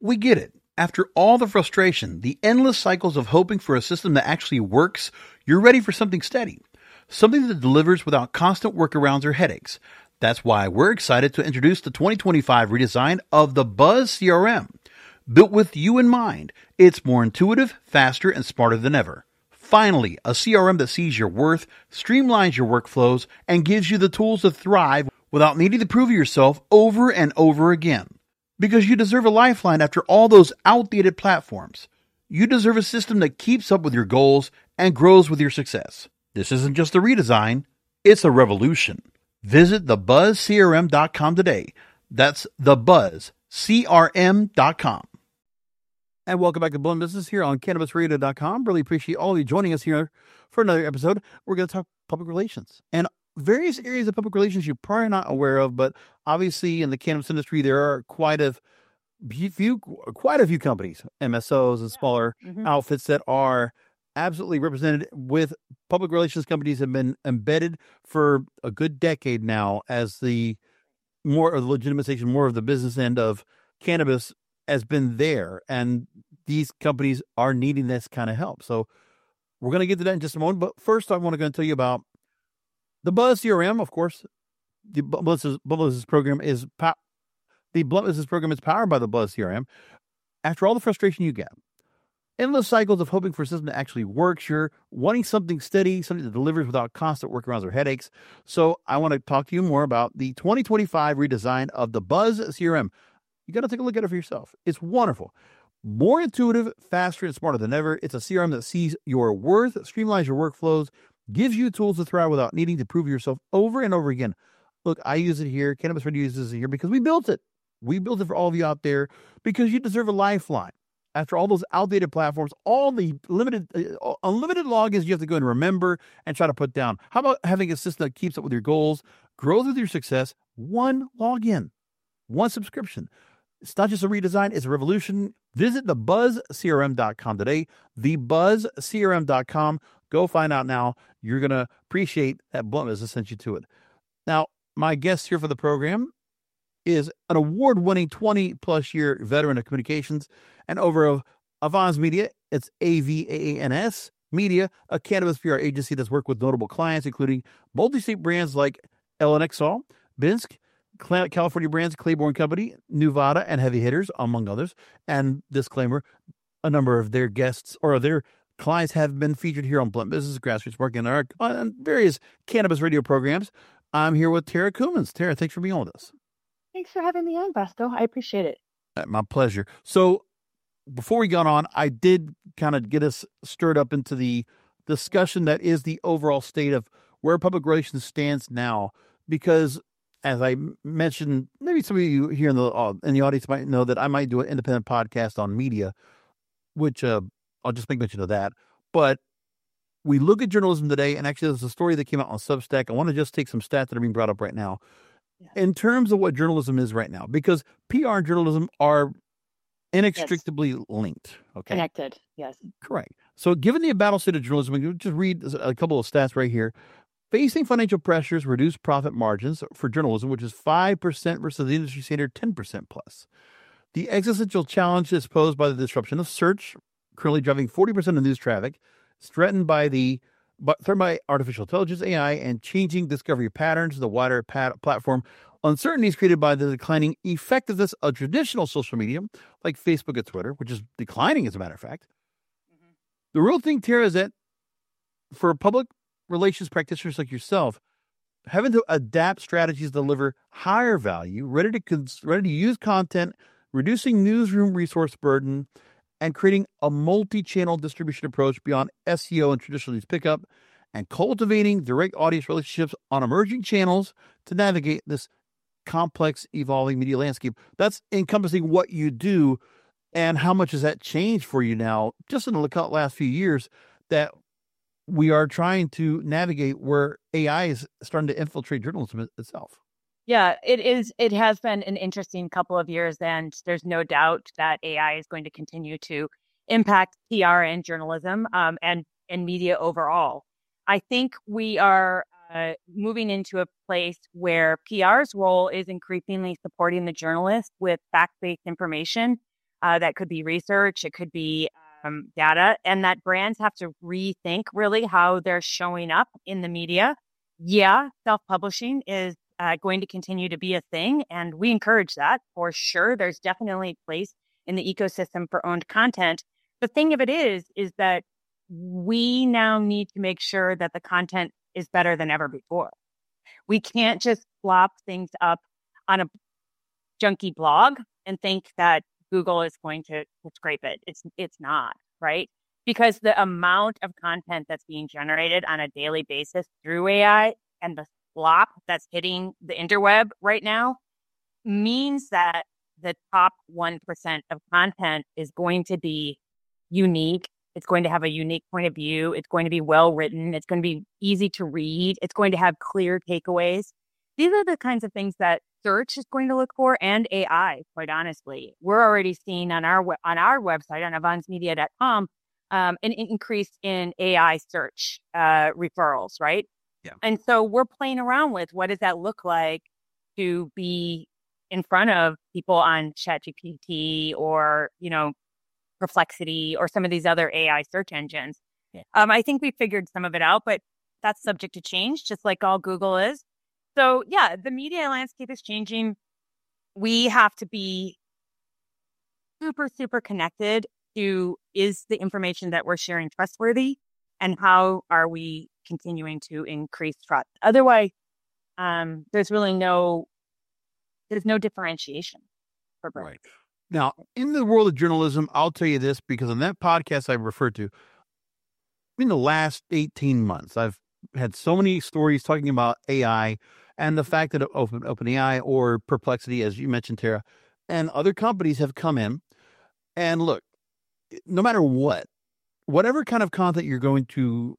We get it. After all the frustration, the endless cycles of hoping for a system that actually works, you're ready for something steady. Something that delivers without constant workarounds or headaches. That's why we're excited to introduce the 2025 redesign of the Buzz CRM. Built with you in mind, it's more intuitive, faster, and smarter than ever. Finally, a CRM that sees your worth, streamlines your workflows, and gives you the tools to thrive without needing to prove yourself over and over again. Because you deserve a lifeline after all those outdated platforms. You deserve a system that keeps up with your goals and grows with your success. This isn't just a redesign, it's a revolution. Visit thebuzzcrm.com today. That's thebuzzcrm.com. And welcome back to Blunt Business here on CannabisRadio.com. Really appreciate all of you joining us here for another episode. We're going to talk public relations and various areas of public relations you're probably not aware of, but obviously in the cannabis industry, there are quite a few companies, MSOs and smaller outfits that are absolutely represented with public relations companies have been embedded for a good decade now as the more of the legitimization, more of the business end of cannabis has been there. And these companies are needing this kind of help. So we're going to get to that in just a moment. But first, I want to go and tell you about the Buzz CRM. Of course, the Blunt Business program is powered by the Buzz CRM. After all the frustration you get, endless cycles of hoping for a system that actually works, you're wanting something steady, something that delivers without constant workarounds or headaches. So I want to talk to you more about the 2025 redesign of the Buzz CRM. You got to take a look at it for yourself. It's wonderful. More intuitive, faster, and smarter than ever. It's a CRM that sees your worth, streamlines your workflows, gives you tools to thrive without needing to prove yourself over and over again. Look, I use it here. Cannabis Radio uses it here because we built it. We built it for all of you out there because you deserve a lifeline. After all those outdated platforms, all the unlimited logins you have to go and remember and try to put down. How about having a system that keeps up with your goals, grows with your success? One login, one subscription. It's not just a redesign, it's a revolution. Visit thebuzzcrm.com today, thebuzzcrm.com. Go find out now. You're going to appreciate that Blunt Business sent you to it. Now, my guest here for the program is an award-winning 20-plus year veteran of communications and over of Avans Media. It's AVAANS Media, a cannabis PR agency that's worked with notable clients, including multi-state brands like LNXall, Binsk, California brands, Claiborne Company, Nuvada, and Heavy Hitters, among others. And disclaimer, a number of their guests or their clients have been featured here on Blunt Business, Grassroots Marketing, and on various cannabis radio programs. I'm here with Tara Cummins. Tara, thanks for being on with us. Thanks for having me on, Vasco. I appreciate it. My pleasure. So before we got on, I did kind of get us stirred up into the discussion that is the overall state of where public relations stands now, because as I mentioned, maybe some of you here in the audience might know that I might do an independent podcast on media, which I'll just make mention of that. But we look at journalism today, and actually there's a story that came out on Substack. I want to just take some stats that are being brought up right now in terms of what journalism is right now, because PR and journalism are inextricably linked. Okay. Connected. Yes. Correct. So given the battle state of journalism, we can just read a couple of stats right here. Facing financial pressures, reduced profit margins for journalism, which is 5% versus the industry standard 10% plus. The existential challenge is posed by the disruption of search, currently driving 40% of news traffic. It's threatened by artificial intelligence, AI, and changing discovery patterns, the wider platform. Uncertainties created by the declining effectiveness of traditional social media, like Facebook and Twitter, which is declining, as a matter of fact. Mm-hmm. The real thing, Tara, is that for public relations practitioners like yourself, having to adapt strategies to deliver higher value, ready to use content, reducing newsroom resource burden, and creating a multi-channel distribution approach beyond SEO and traditional news pickup, and cultivating direct audience relationships on emerging channels to navigate this complex, evolving media landscape. That's encompassing what you do, and how much has that changed for you now, just in the last few years, that we are trying to navigate where AI is starting to infiltrate journalism itself. Yeah, it is. It has been an interesting couple of years, and there's no doubt that AI is going to continue to impact PR and journalism and media overall. I think we are moving into a place where PR's role is increasingly supporting the journalist with fact-based information That could be research, it could be data, and that brands have to rethink really how they're showing up in the media. Yeah, self-publishing is going to continue to be a thing, and we encourage that for sure. There's definitely a place in the ecosystem for owned content. The thing of it is that we now need to make sure that the content is better than ever before. We can't just flop things up on a junky blog and think that Google is going to scrape it. It's not, right? Because the amount of content that's being generated on a daily basis through AI and the slop that's hitting the interweb right now means that the top 1% of content is going to be unique. It's going to have a unique point of view. It's going to be well written. It's going to be easy to read. It's going to have clear takeaways. These are the kinds of things that search is going to look for, and AI, quite honestly. We're already seeing on our website, on avansmedia.com, an increase in AI search referrals, right? Yeah. And so we're playing around with what does that look like to be in front of people on ChatGPT or, Perplexity or some of these other AI search engines. Yeah. I think we figured some of it out, but that's subject to change, just like all Google is. So yeah, the media landscape is changing. We have to be super, super connected to, is the information that we're sharing trustworthy, and how are we continuing to increase trust? Otherwise, there's really no differentiation for brands. Right. Now, in the world of journalism, I'll tell you this, because on that podcast I referred to, in the last 18 months, I've had so many stories talking about AI and the fact that OpenAI or Perplexity, as you mentioned, Tara, and other companies have come in. And look, no matter whatever kind of content you're going to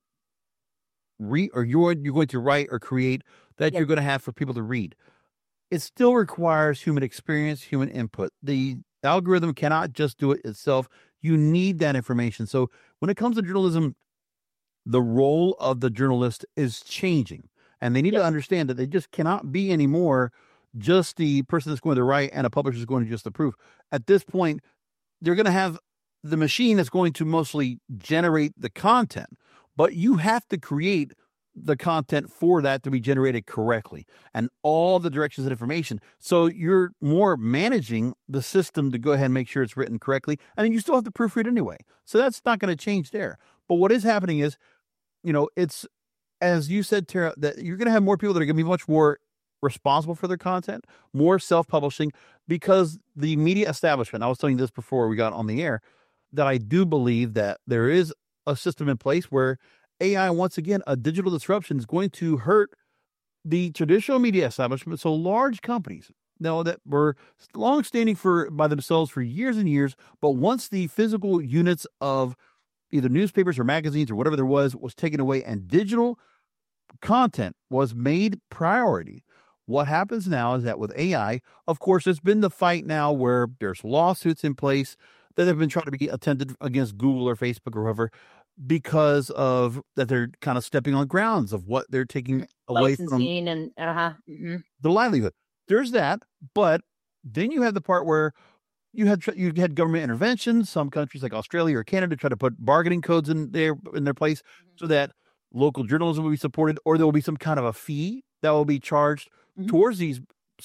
read, or you're going to write or create, that you're going to have for people to read, it still requires human experience, human input. The algorithm cannot just do it itself. You need that information. So when it comes to journalism, the role of the journalist is changing, and they need to understand that they just cannot be anymore just the person that's going to write and a publisher is going to just approve. At this point, they're going to have the machine that's going to mostly generate the content, but you have to create the content for that to be generated correctly and all the directions and information. So you're more managing the system to go ahead and make sure it's written correctly. And then you still have to proofread anyway. So that's not going to change there. But what is happening is, it's, as you said, Tara, that you're going to have more people that are going to be much more responsible for their content, more self-publishing, because the media establishment, I was telling you this before we got on the air, that I do believe that there is a system in place where AI, once again, a digital disruption, is going to hurt the traditional media establishment. So large companies, that were long-standing by themselves for years and years, but once the physical units of either newspapers or magazines or whatever there was taken away and digital content was made priority, what happens now is that with AI, of course, there's been the fight now where there's lawsuits in place that have been trying to be attempted against Google or Facebook or whoever, because of that they're kind of stepping on grounds of what they're taking away from and the livelihood. There's that, but then you have the part where you had government intervention. Some countries like Australia or Canada try to put bargaining codes in their place so that local journalism will be supported, or there will be some kind of a fee that will be charged towards these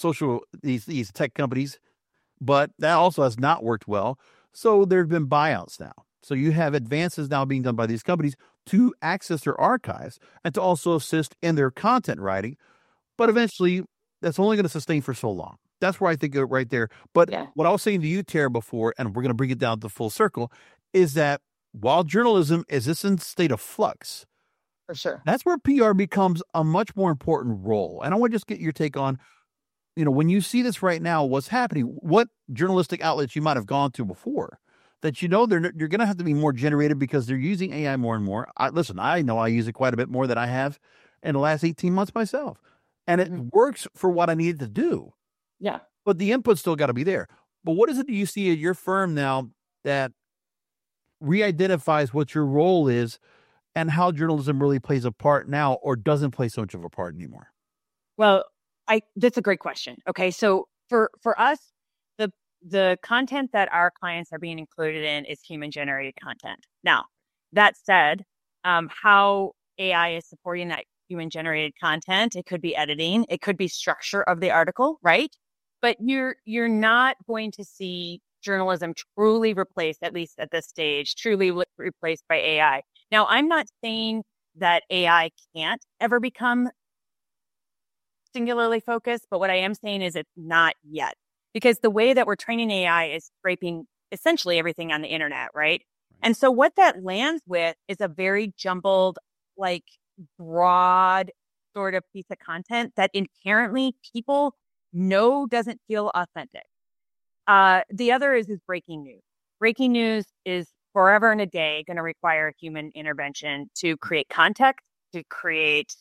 tech companies. But that also has not worked well. So there have been buyouts now. So you have advances now being done by these companies to access their archives and to also assist in their content writing. But eventually, that's only going to sustain for so long. That's where I think it right there. But what I was saying to you, Tara, before, and we're going to bring it down to full circle, is that while journalism is this in state of flux, for sure, that's where PR becomes a much more important role. And I want to just get your take on, when you see this right now, what's happening, what journalistic outlets you might have gone to before, that you're going to have to be more generated because they're using AI more and more. I know I use it quite a bit more than I have in the last 18 months myself. And it works for what I needed to do. Yeah. But the input's still got to be there. But what is it that you see at your firm now that re-identifies what your role is and how journalism really plays a part now, or doesn't play so much of a part anymore? Well, that's a great question. Okay. So for us, the content that our clients are being included in is human generated content. Now, that said, how AI is supporting that human generated content, it could be editing, it could be structure of the article, right? But you're not going to see journalism truly replaced, at least at this stage, truly replaced by AI. Now, I'm not saying that AI can't ever become singularly focused, but what I am saying is it's not yet. Because the way that we're training AI is scraping essentially everything on the internet, right? And so what that lands with is a very jumbled, like broad sort of piece of content that inherently people know doesn't feel authentic. The other is breaking news. Breaking news is forever and a day going to require human intervention to create context, to create,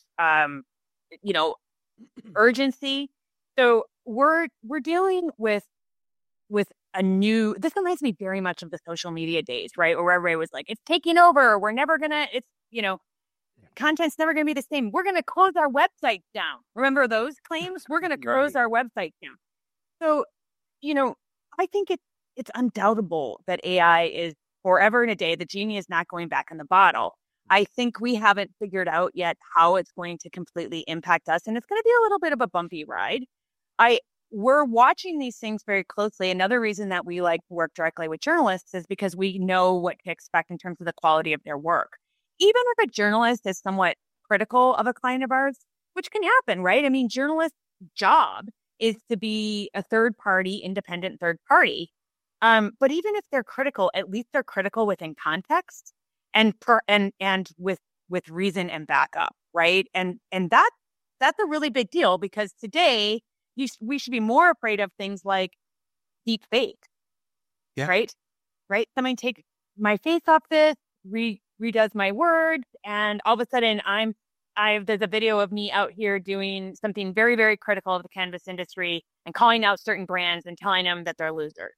urgency. So we're dealing with a new, this reminds me very much of the social media days, right? Where everybody was like, it's taking over. We're never gonna, content's never gonna be the same. We're gonna close our website down. Remember those claims? We're gonna close our website down. So, I think it's undoubtable that AI is forever and a day. The genie is not going back in the bottle. I think we haven't figured out yet how it's going to completely impact us. And it's going to be a little bit of a bumpy ride. We're watching these things very closely. Another reason that we like to work directly with journalists is because we know what to expect in terms of the quality of their work. Even if a journalist is somewhat critical of a client of ours, which can happen, right? I mean, journalists' job is to be a third party, independent third party. But even if they're critical, at least they're critical within context and with reason and backup, right? And that's a really big deal, because today we should be more afraid of things like deep fake, right? Someone take my face off this, redoes my words, and all of a sudden there's a video of me out here doing something very, very critical of the cannabis industry and calling out certain brands and telling them that they're losers.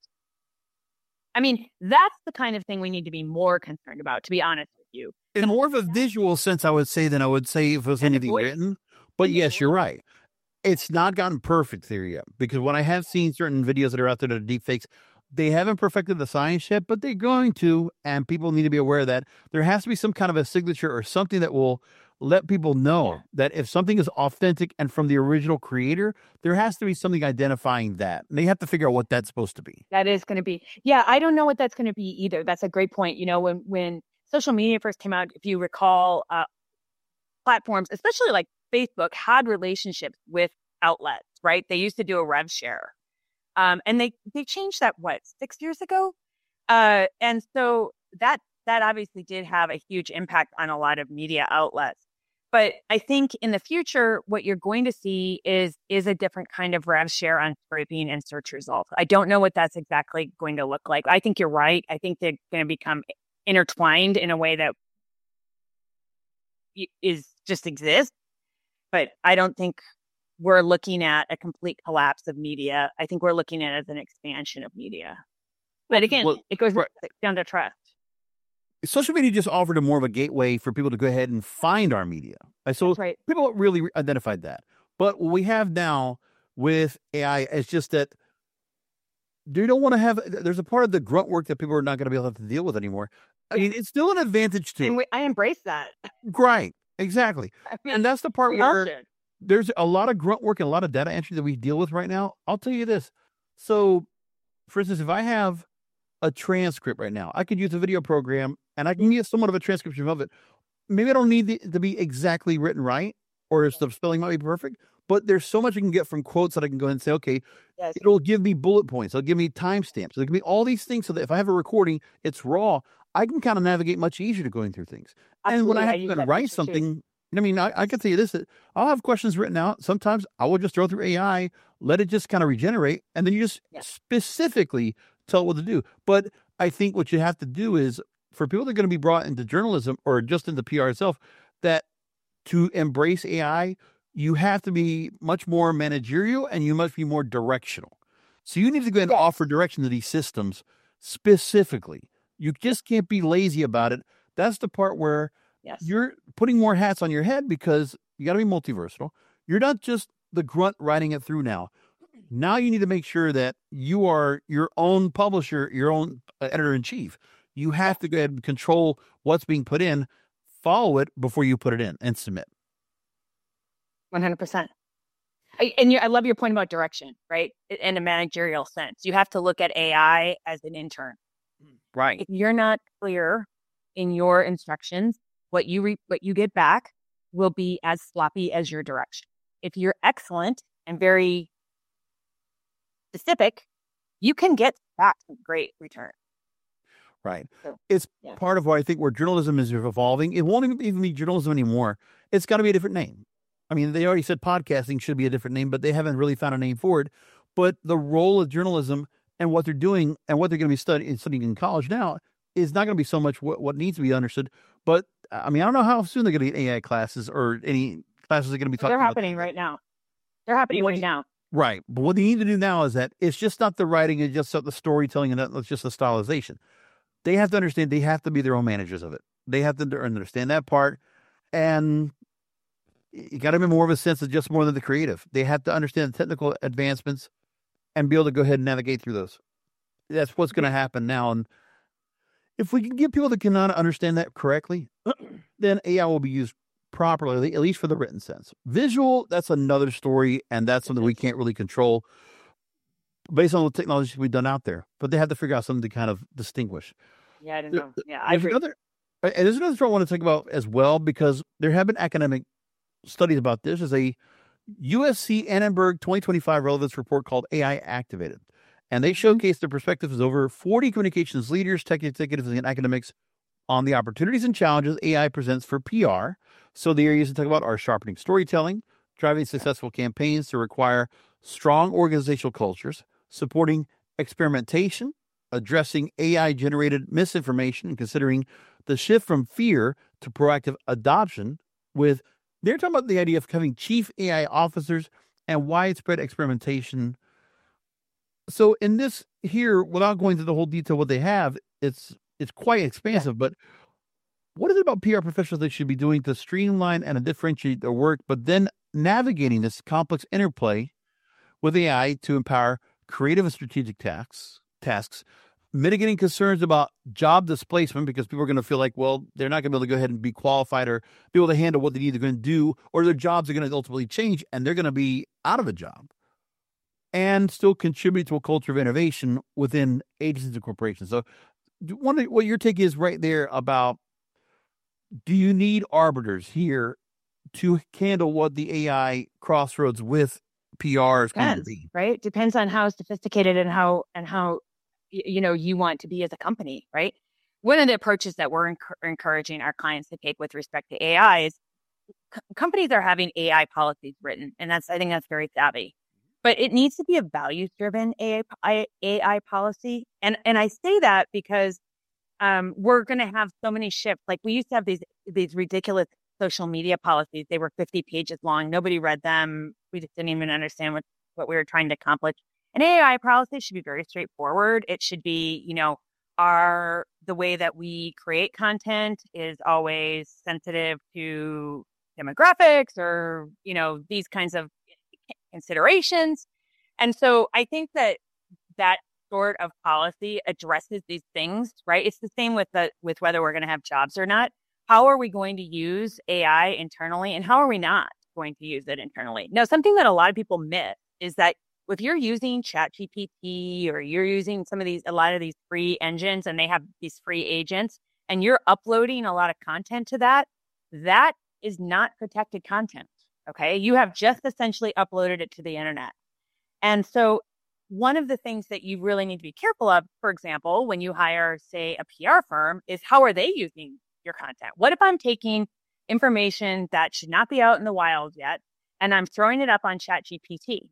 I mean, that's the kind of thing we need to be more concerned about, to be honest with you. In more of a visual sense, I would say, than I would say if it was anything written. But yes, you're right. It's not gotten perfect there yet, because when I have seen certain videos that are out there that are deep fakes, they haven't perfected the science yet, but they're going to, and people need to be aware that there has to be some kind of a signature or something that will let people know that if something is authentic and from the original creator, there has to be something identifying that. And they have to figure out what that's supposed to be. That is going to be, I don't know what that's going to be either. That's a great point. When social media first came out, if you recall, platforms, especially like Facebook, had relationships with outlets, right? They used to do a rev share. And they changed that, 6 years ago? And so that obviously did have a huge impact on a lot of media outlets. But I think in the future, what you're going to see is a different kind of rev share on scraping and search results. I don't know what that's exactly going to look like. I think you're right. I think they're going to become intertwined in a way that just exists. But I don't think we're looking at a complete collapse of media. I think we're looking at it as an expansion of media. But again, it goes down to trust. Social media just offered a more of a gateway for people to go ahead and find our media. So people really identified that. But what we have now with AI is just that you don't want to have, there's a part of the grunt work that people are not going to be able to deal with anymore. I mean, it's still an advantage too. And I embrace that. Right. Exactly. And that's the part where there's a lot of grunt work and a lot of data entry that we deal with right now. I'll tell you this. So, for instance, if I have a transcript right now, I could use a video program and I can get somewhat of a transcription of it. Maybe I don't need it to be exactly written right, or the spelling might be perfect, but there's so much I can get from quotes that I can go and say, okay, it'll give me bullet points. It'll give me timestamps. It'll give me all these things so that if I have a recording, it's raw. I can kind of navigate much easier to going through things. Absolutely. And when I have to write something, I mean, I can tell you this, I'll have questions written out. Sometimes I will just throw through AI, let it just kind of regenerate, and then you just specifically tell it what to do. But I think what you have to do is, for people that are going to be brought into journalism or just into PR itself, that to embrace AI, you have to be much more managerial and you must be more directional. So you need to go ahead and offer direction to these systems specifically. You just can't be lazy about it. That's the part where you're putting more hats on your head, because you got to be multiversatile. You're not just the grunt writing it through now. Now you need to make sure that you are your own publisher, your own editor-in-chief. You have to go ahead and control what's being put in, follow it before you put it in and submit. 100%. I love your point about direction, right? In a managerial sense. You have to look at AI as an intern. Right. If you're not clear in your instructions, what you get back will be as sloppy as your direction. If you're excellent and very specific, you can get back some great return. Right. So, it's part of why I think where journalism is evolving. It won't even be journalism anymore. It's got to be a different name. I mean, they already said podcasting should be a different name, but they haven't really found a name for it. But the role of journalism and what they're doing and what they're going to be studying in college now is not going to be so much what needs to be understood. But I mean, I don't know how soon they're going to get AI classes or any classes are going to be talking about. They're happening right now. They're happening right now. Right. But what they need to do now is that it's just not the writing, it's just not the storytelling, and it's just the stylization. They have to understand they have to be their own managers of it. They have to understand that part. And you got to be more of a sense of just more than the creative. They have to understand the technical advancements and be able to go ahead and navigate through those. That's what's going to happen now. And if we can get people that cannot understand that correctly, then AI will be used properly, at least for the written sense. Visual, that's another story, and that's something we can't really control based on the technology we've done out there. But they have to figure out something to kind of distinguish. Yeah, I don't know. Yeah, I agree. There's another thing I want to talk about as well, because there have been academic studies about this. There's a USC Annenberg 2025 relevance report called AI Activated. And they showcase the perspectives of over 40 communications leaders, tech executives, and academics on the opportunities and challenges AI presents for PR. So the areas to talk about are sharpening storytelling, driving successful campaigns to require strong organizational cultures, supporting experimentation, addressing AI-generated misinformation, and considering the shift from fear to proactive adoption. They're talking about the idea of having chief AI officers and widespread experimentation. So in this here, without going into the whole detail of what they have, it's quite expansive, but what is it about PR professionals they should be doing to streamline and differentiate their work, but then navigating this complex interplay with AI to empower creative and strategic tasks, mitigating concerns about job displacement, because people are going to feel like, well, they're not going to be able to go ahead and be qualified or be able to handle what they need to go and do, or their jobs are going to ultimately change and they're going to be out of a job, and still contribute to a culture of innovation within agencies and corporations. So what your take is right there about, do you need arbiters here to handle what the AI crossroads with PR is going to be? Right? Depends on how sophisticated and how you want to be as a company, right? One of the approaches that we're encouraging our clients to take with respect to AI is companies are having AI policies written, and I think that's very savvy. But it needs to be a values-driven AI policy, and I say that because we're going to have so many shifts. Like, we used to have these ridiculous social media policies. They were 50 pages long. Nobody read them. We just didn't even understand what we were trying to accomplish. An AI policy should be very straightforward. It should be, the way that we create content is always sensitive to demographics or, these kinds of considerations. And so I think that sort of policy addresses these things, right? It's the same with whether we're going to have jobs or not. How are we going to use AI internally, and how are we not going to use it internally? Now, something that a lot of people miss is that if you're using ChatGPT or you're using a lot of these free engines, and they have these free agents, and you're uploading a lot of content to that is not protected content. Okay. You have just essentially uploaded it to the internet. And so one of the things that you really need to be careful of, for example, when you hire, say, a PR firm, is how are they using your content? What if I'm taking information that should not be out in the wild yet, and I'm throwing it up on ChatGPT?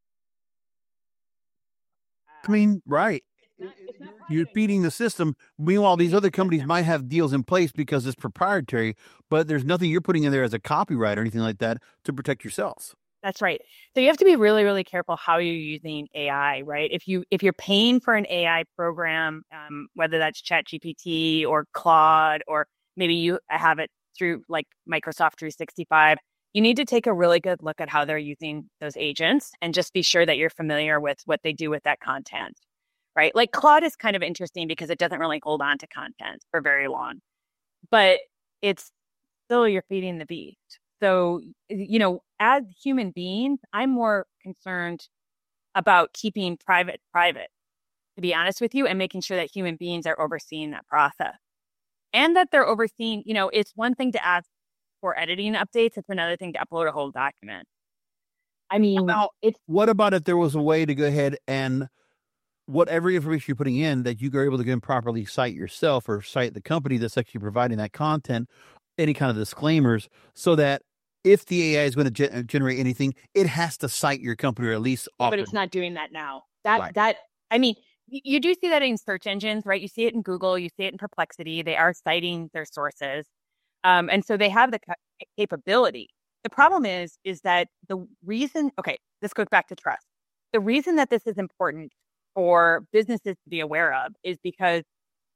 I mean, right. You're feeding the system. Meanwhile, these other companies might have deals in place because it's proprietary, but there's nothing you're putting in there as a copyright or anything like that to protect yourselves. That's right. So you have to be really, really careful how you're using AI, right? If you're paying for an AI program, whether that's ChatGPT or Claude, or maybe you have it through like Microsoft 365, you need to take a really good look at how they're using those agents and just be sure that you're familiar with what they do with that content, right? Like Claude is kind of interesting because it doesn't really hold on to content for very long, but it's still you're feeding the beast. So, as human beings, I'm more concerned about keeping private, to be honest with you, and making sure that human beings are overseeing that process and that they're overseeing, it's one thing to ask for editing updates. It's another thing to upload a whole document. I mean, what about if there was a way to go ahead and whatever information you're putting in that you are able to go and properly cite yourself or cite the company that's actually providing that content, any kind of disclaimers, so that if the AI is going to generate anything, it has to cite your company or at least offer. But it's not doing that now. I mean, you do see that in search engines, right? You see it in Google, you see it in Perplexity. They are citing their sources. And so they have the capability. The problem is that the reason, this goes back to trust. The reason that this is important for businesses to be aware of is because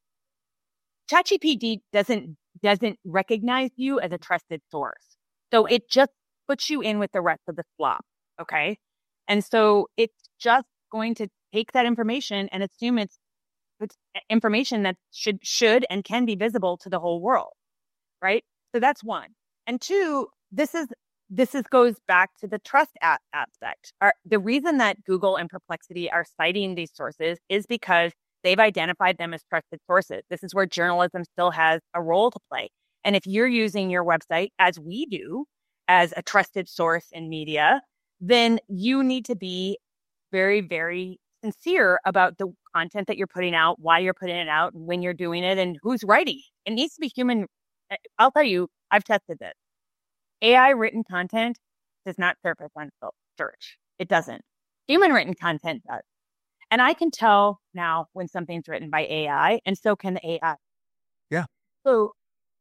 ChatGPT doesn't recognize you as a trusted source. So it just puts you in with the rest of the slop. Okay. And so it's just going to take that information and assume it's information that should and can be visible to the whole world. Right. So that's one. And two, this goes back to the trust aspect. The reason that Google and Perplexity are citing these sources is because they've identified them as trusted sources. This is where journalism still has a role to play. And if you're using your website, as we do, as a trusted source in media, then you need to be very, very sincere about the content that you're putting out, why you're putting it out, when you're doing it, and who's writing. It needs to be human. I'll tell you, I've tested this. AI written content does not surface on search. It doesn't. Human written content does. And I can tell now when something's written by AI, and so can the AI. Yeah. So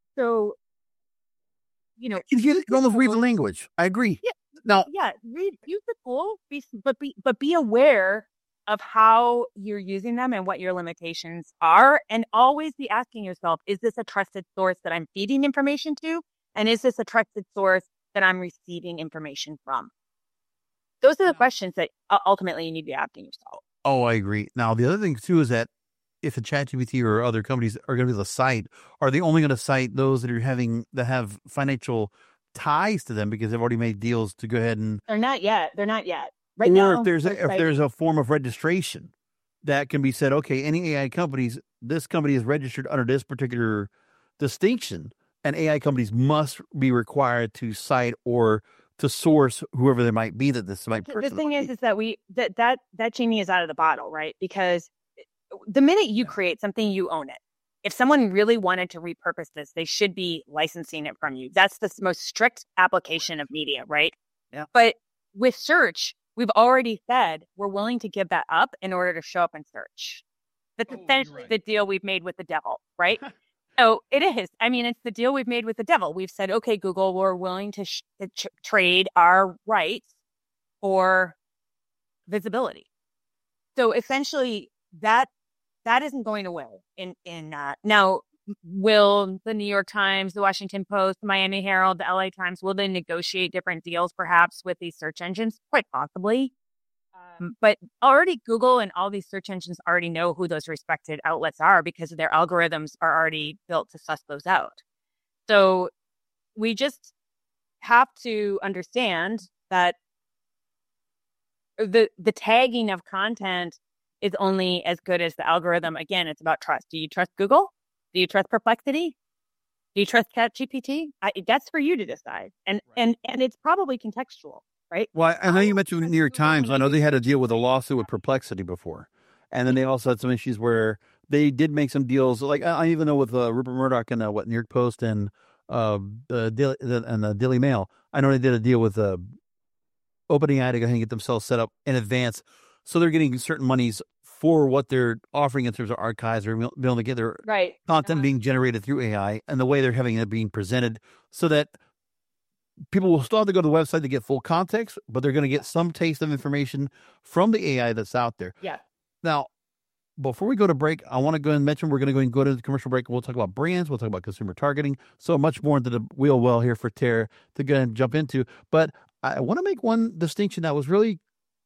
you almost read the language. I agree. Yeah. Now, use the tool, but be aware of how you're using them and what your limitations are, and always be asking yourself: is this a trusted source that I'm feeding information to, and is this a trusted source that I'm receiving information from? Those are the questions that ultimately you need to be asking yourself. Oh, I agree. Now, the other thing too is that if a ChatGPT or other companies are going to be able to cite, are they only going to cite those that have financial ties to them because they've already made deals to go ahead and? They're not yet. Right now, if there's a form of registration that can be said, okay, any AI companies, this company is registered under this particular distinction, and AI companies must be required to cite or to source whoever they might be that this might. The thing is that that genie is out of the bottle, right? Because the minute you create something, you own it. If someone really wanted to repurpose this, they should be licensing it from you. That's the most strict application of media, right? Yeah. But with search, we've already said we're willing to give that up in order to show up in search. That's essentially the deal we've made with the devil, right? So it is. I mean, it's the deal we've made with the devil. We've said, okay, Google, we're willing to trade our rights for visibility. So essentially, that isn't going away. Now, will the New York Times, the Washington Post, the Miami Herald, the LA Times, will they negotiate different deals perhaps with these search engines? Quite possibly. But already Google and all these search engines already know who those respected outlets are because their algorithms are already built to suss those out. So we just have to understand that the tagging of content is only as good as the algorithm. Again, it's about trust. Do you trust Google? Do you trust Perplexity? Do you trust ChatGPT? That's for you to decide. And it's probably contextual, right? Well, I know you mentioned the New York Times. I know they had to deal with a lawsuit with Perplexity before. And then they also had some issues where they did make some deals. Like I even know with Rupert Murdoch and New York Post and the Daily Mail. I know they did a deal with OpenAI to go ahead and get themselves set up in advance. So they're getting certain monies for what they're offering in terms of archives or being able to get their content being generated through AI and the way they're having it being presented so that people will still have to go to the website to get full context, but they're going to get some taste of information from the AI that's out there. Yeah. Now, before we go to break, I want to go and mention we're going to go and go to the commercial break. We'll talk about brands. We'll talk about consumer targeting. So much more into the wheel well here for Tara to go and jump into. But I want to make one distinction that was really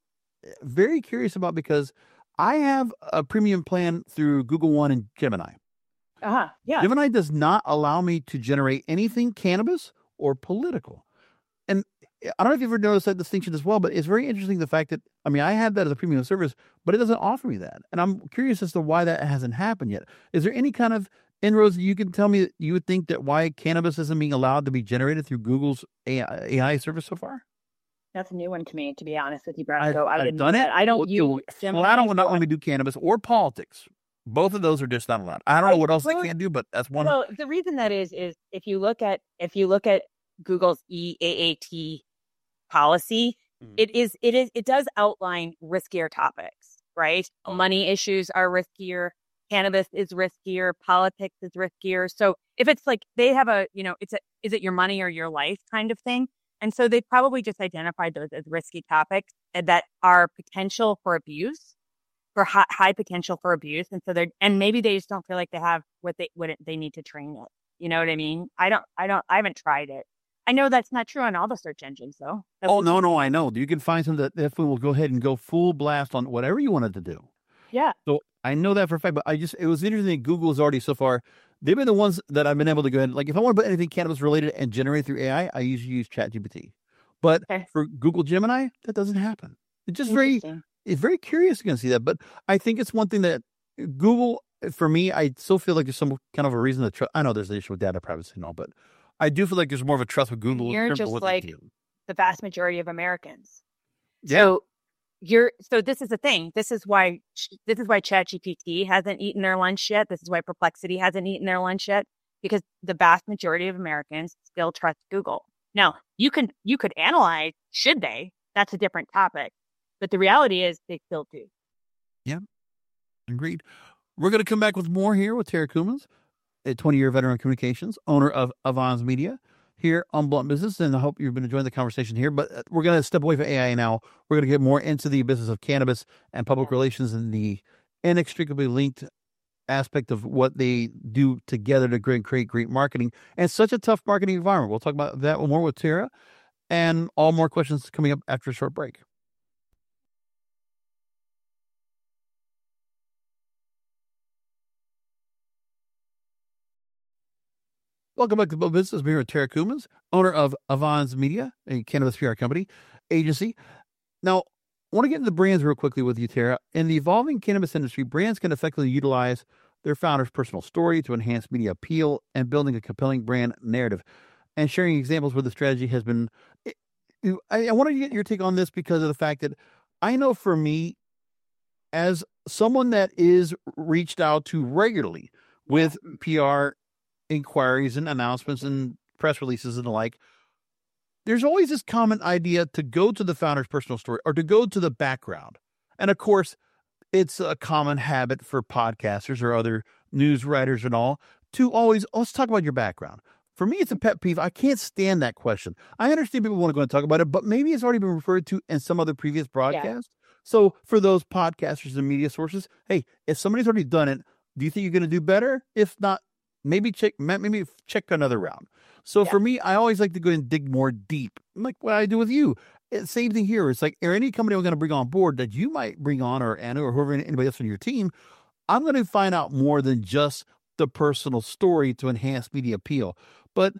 very curious about, because I have a premium plan through Google One and Gemini. Yeah. Gemini does not allow me to generate anything cannabis or political. And I don't know if you've ever noticed that distinction as well, but it's very interesting, the fact that, I mean, I have that as a premium service, but it doesn't offer me that. And I'm curious as to why that hasn't happened yet. Is there any kind of inroads that you can tell me that you would think that why cannabis isn't being allowed to be generated through Google's AI service so far? That's a new one to me, to be honest with you, Brasco. I've done it. I don't use Gemini. Well, I don't not only do cannabis or politics. Both of those are just not allowed. I don't know what else they can do, but that's one. Well, the reason that is if you look at Google's EAAT policy, it does outline riskier topics, right? Money issues are riskier, cannabis is riskier, politics is riskier. So if it's like they have is it your money or your life kind of thing? And so they probably just identified those as risky topics that are potential for abuse, for high potential for abuse. And so and maybe they just don't feel like they have what they need to train it. You know what I mean? I haven't tried it. I know that's not true on all the search engines, though. No, I know. You can find some that definitely will go ahead and go full blast on whatever you wanted to do. Yeah. So I know that for a fact, but it was interesting that Google's already so far, they've been the ones that I've been able to go ahead, like if I want to put anything cannabis related and generate through AI, I usually use ChatGPT. But for Google Gemini, that doesn't happen. It's just it's very curious to see that. But I think it's one thing that Google, for me, I still feel like there's some kind of a reason to trust. I know there's an issue with data privacy and all, but I do feel like there's more of a trust with Google. You're just like the vast majority of Americans. Yeah. So this is the thing. This is why ChatGPT hasn't eaten their lunch yet. This is why Perplexity hasn't eaten their lunch yet, because the vast majority of Americans still trust Google. Now, you could analyze, should they? That's a different topic. But the reality is they still do. Yeah. Agreed. We're going to come back with more here with Tara Coumans, a 20-year veteran of communications, owner of Avans Media, here on Blunt Business. And I hope you've been enjoying the conversation here. But we're going to step away from AI now. We're going to get more into the business of cannabis and public relations and the inextricably linked aspect of what they do together to create great marketing and such a tough marketing environment. We'll talk about that more with Tara, and all more questions coming up after a short break. Welcome back to Blunt Business. I'm here with Tara Coumans, owner of Avans Media, a cannabis PR company agency. Now, I want to get into the brands real quickly with you, Tara. In the evolving cannabis industry, brands can effectively utilize their founder's personal story to enhance media appeal and building a compelling brand narrative, and sharing examples where the strategy has been. I want to get your take on this because of the fact that I know for me, as someone that is reached out to regularly with PR inquiries and announcements and press releases and the like, there's always this common idea to go to the founder's personal story or to go to the background. And of course, it's a common habit for podcasters or other news writers and all to always, let's talk about your background. For me, it's a pet peeve. I can't stand that question. I understand people want to go and talk about it, but maybe it's already been referred to in some other previous broadcast. Yeah. So for those podcasters and media sources, hey, if somebody's already done it, do you think you're going to do better? If not, maybe check another round. So for me, I always like to go and dig more deep, like what I do with you. Same thing here. It's like, any company I'm going to bring on board that you might bring on, or Anna, or whoever, anybody else on your team, I'm going to find out more than just the personal story to enhance media appeal. But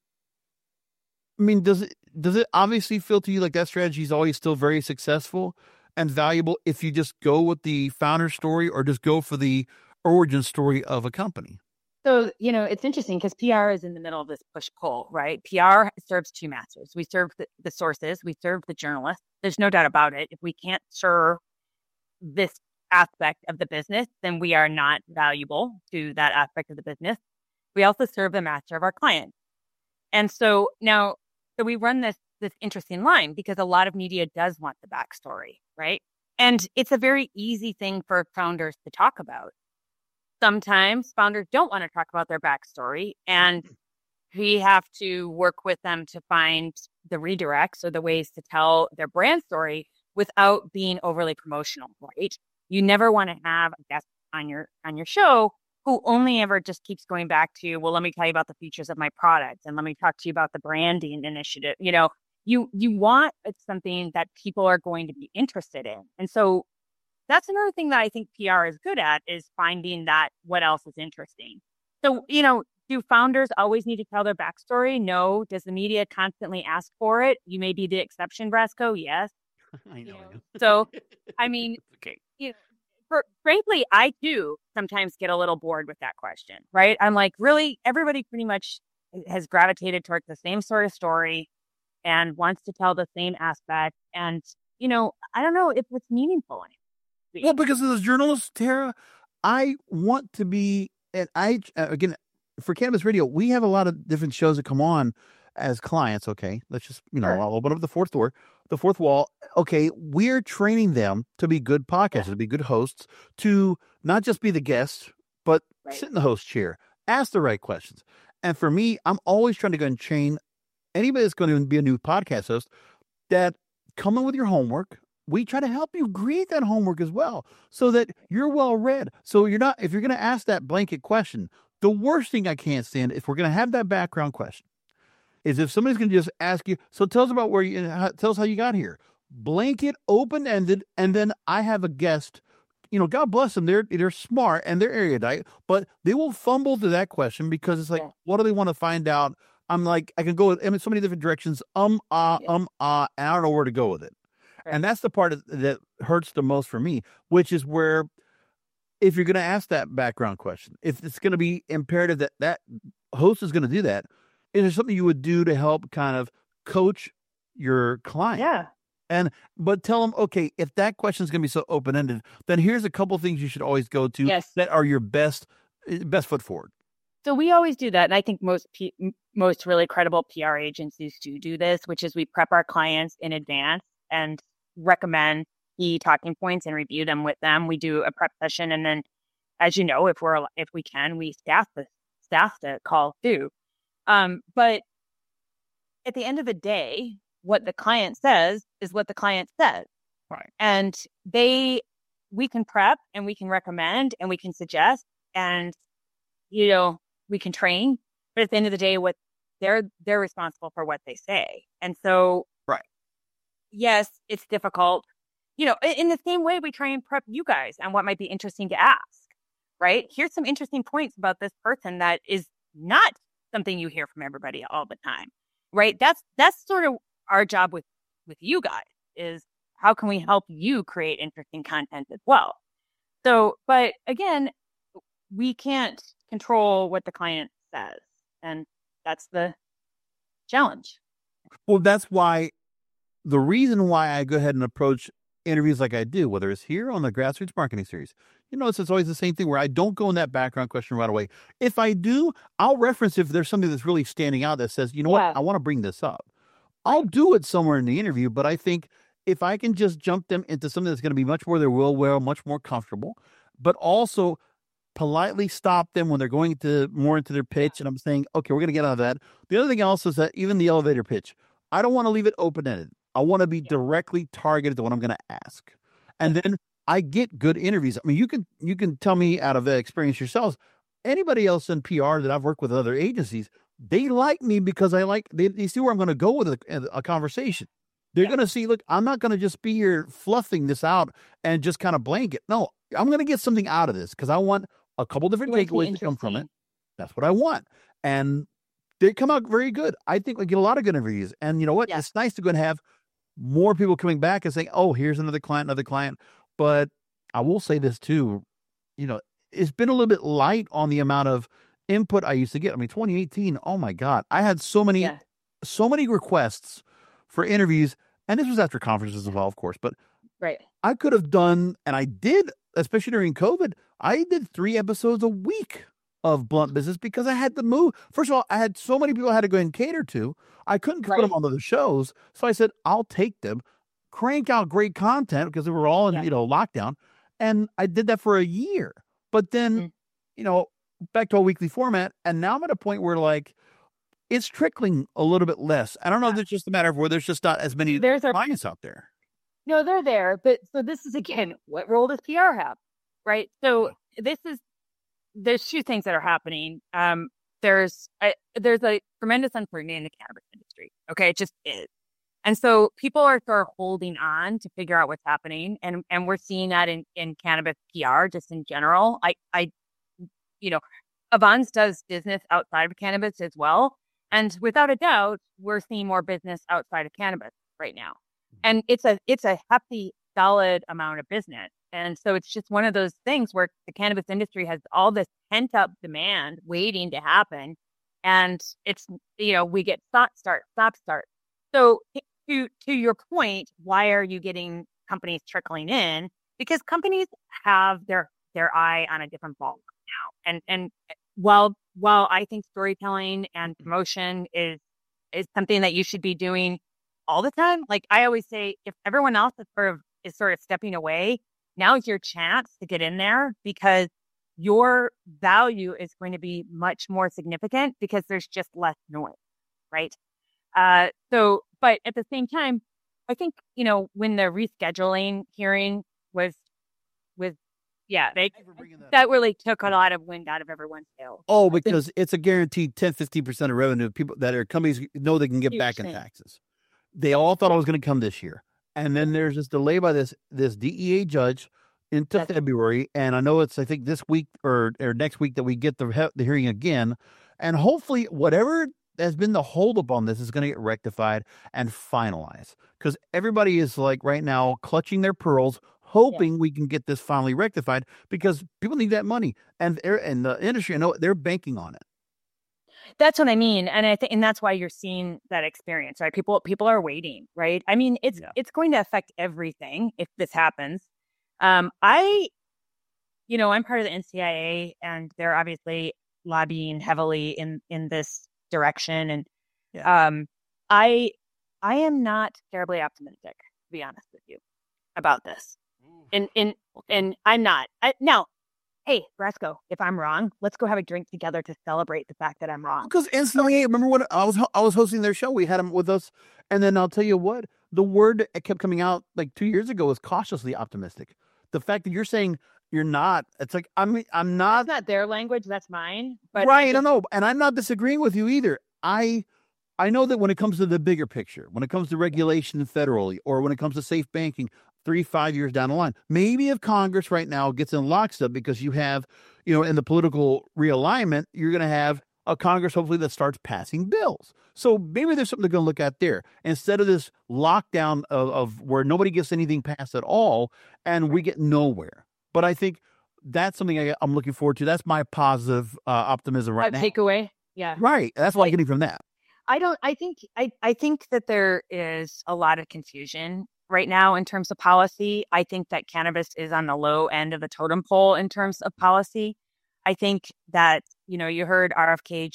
I mean, does it obviously feel to you like that strategy is always still very successful and valuable if you just go with the founder story or just go for the origin story of a company? So, it's interesting because PR is in the middle of this push-pull, right? PR serves two masters. We serve the sources. We serve the journalists. There's no doubt about it. If we can't serve this aspect of the business, then we are not valuable to that aspect of the business. We also serve the master of our client. And so now, we run this interesting line because a lot of media does want the backstory, right? And it's a very easy thing for founders to talk about. Sometimes founders don't want to talk about their backstory, and we have to work with them to find the redirects or the ways to tell their brand story without being overly promotional, right? You never want to have a guest on your show who only ever just keeps going back to, well, let me tell you about the features of my product and let me talk to you about the branding initiative. You want something that people are going to be interested in. And so that's another thing that I think PR is good at, is finding that what else is interesting. So, do founders always need to tell their backstory? No. Does the media constantly ask for it? You may be the exception, Brasco. Yes. I know. So, I mean, okay. Frankly, I do sometimes get a little bored with that question, right? I'm like, really, everybody pretty much has gravitated towards the same sort of story and wants to tell the same aspect. And, I don't know if it's meaningful anymore. Well, because as a journalist, Tara, I want to be, and again, for Cannabis Radio, we have a lot of different shows that come on as clients. Okay. Let's just, Sure. I'll open up the fourth wall. Okay. We're training them to be good podcasters, to be good hosts, to not just be the guest, but sit in the host chair, ask the right questions. And for me, I'm always trying to go and train anybody that's going to be a new podcast host, that come in with your homework. We try to help you create that homework as well, so that you're well read. So if you're going to ask that blanket question, the worst thing I can't stand, if we're going to have that background question, is if somebody's going to just ask you, so tell us about tell us how you got here. Blanket, open-ended, and then I have a guest, God bless them, they're smart and they're erudite, but they will fumble to that question because it's like, what do they want to find out? I'm like, I can go in so many different directions, and I don't know where to go with it. Right. And that's the part that hurts the most for me, which is where, if you're going to ask that background question, if it's going to be imperative that host is going to do that, is there something you would do to help kind of coach your client? Yeah. But tell them, okay, if that question is going to be so open-ended, then here's a couple of things you should always go to that are your best foot forward. So we always do that. And I think most really credible PR agencies do this, which is we prep our clients in advance and recommend key talking points and review them with them. We do a prep session. And then, as you know, if we can, we staff the call too. But at the end of the day, what the client says is what the client says. Right. And we can prep and we can recommend and we can suggest and, we can train, but at the end of the day, what they're responsible for what they say. And so, right. Yes, it's difficult, in the same way we try and prep you guys on what might be interesting to ask, right? Here's some interesting points about this person that is not something you hear from everybody all the time, right? That's sort of our job with you guys, is how can we help you create interesting content as well? So, but again, we can't control what the client says, and that's the challenge. Well, that's why the reason why I go ahead and approach interviews like I do, whether it's here on the Grassroots Marketing Series, it's always the same thing where I don't go in that background question right away. If I do, I'll reference if there's something that's really standing out that says, what, I want to bring this up. I'll do it somewhere in the interview, but I think if I can just jump them into something that's going to be much more their will, much more comfortable, but also politely stop them when they're going more into their pitch. And I'm saying, okay, we're going to get out of that. The other thing also is that even the elevator pitch, I don't want to leave it open-ended. I want to be directly targeted to what I'm going to ask. And then I get good interviews. I mean, you can tell me out of the experience yourselves, anybody else in PR that I've worked with other agencies, they like me because they see where I'm going to go with a conversation. They're going to see, look, I'm not going to just be here fluffing this out and just kind of blanket. No, I'm going to get something out of this because I want a couple different takeaways to come from it. That's what I want. And they come out very good. I think we get a lot of good interviews. And you know what? It's nice to go and have more people coming back and saying, oh, here's another client. But I will say this too, it's been a little bit light on the amount of input I used to get. I mean, 2018, oh my God, I had so many requests for interviews. And this was after conferences as well, of course, but I could have done, and I did, especially during COVID, I did 3 episodes a week of Blunt Business because I had to move. First of all, I had so many people I had to go and cater to. I couldn't put them on other shows. So I said, I'll take them, crank out great content because they were all in, lockdown. And I did that for a year. But then, back to a weekly format. And now I'm at a point where it's trickling a little bit less. I don't know if it's just a matter of where there's just not as many clients out there. No, they're there. But so this is, again, what role does PR have? Right. So there's two things that are happening. There's a tremendous uncertainty in the cannabis industry. Okay, it just is. And so people are sort of holding on to figure out what's happening. And we're seeing that in cannabis PR, just in general. Avance does business outside of cannabis as well. And without a doubt, we're seeing more business outside of cannabis right now. And it's a hefty, solid amount of business. And so it's just one of those things where the cannabis industry has all this pent up demand waiting to happen. And it's, we get stop, start. So to your point, why are you getting companies trickling in? Because companies have their eye on a different ball now. And while I think storytelling and promotion is something that you should be doing all the time, like I always say, if everyone else is sort of stepping away, now is your chance to get in there, because your value is going to be much more significant because there's just less noise, right? But at the same time, I think, when the rescheduling hearing was, that really took a lot of wind out of everyone's sails. Oh, because it's a guaranteed 10-15% of revenue. People that are companies know they can get back in taxes. They all thought it was going to come this year. And then there's this delay by this DEA judge into February. And I know it's, I think this week or next week that we get the hearing again. And hopefully whatever has been the holdup on this is going to get rectified and finalized, because everybody is like right now clutching their pearls, hoping we can get this finally rectified, because people need that money, and the industry, I know they're banking on it. That's what I mean. And I think, and that's why you're seeing that experience, right? People are waiting, right? I mean, it's going to affect everything if this happens. I'm part of the NCIA, and they're obviously lobbying heavily in this direction. And I am not terribly optimistic, to be honest with you, about this. And I'm not. Now, hey, Brasco, if I'm wrong, let's go have a drink together to celebrate the fact that I'm wrong. Because NCIA, remember when I was hosting their show, we had them with us, and then I'll tell you what, the word that kept coming out like 2 years ago was cautiously optimistic. The fact that you're saying you're not, it's like, I'm not. That's not their language, that's mine. But right, I know, and I'm not disagreeing with you either. I know that when it comes to the bigger picture, when it comes to regulation federally, or when it comes to safe banking, 3-5 years down the line, maybe if Congress right now gets in lockstep, because you have, in the political realignment, you're going to have a Congress hopefully that starts passing bills. So maybe there's something they're going to look at there, instead of this lockdown of where nobody gets anything passed at all and we get nowhere. But I think that's something I'm looking forward to. That's my positive optimism right now. Takeaway. Yeah. Right. That's what I'm getting from that. I think that there is a lot of confusion right now in terms of policy. I think that cannabis is on the low end of the totem pole in terms of policy. I think that, you heard RFK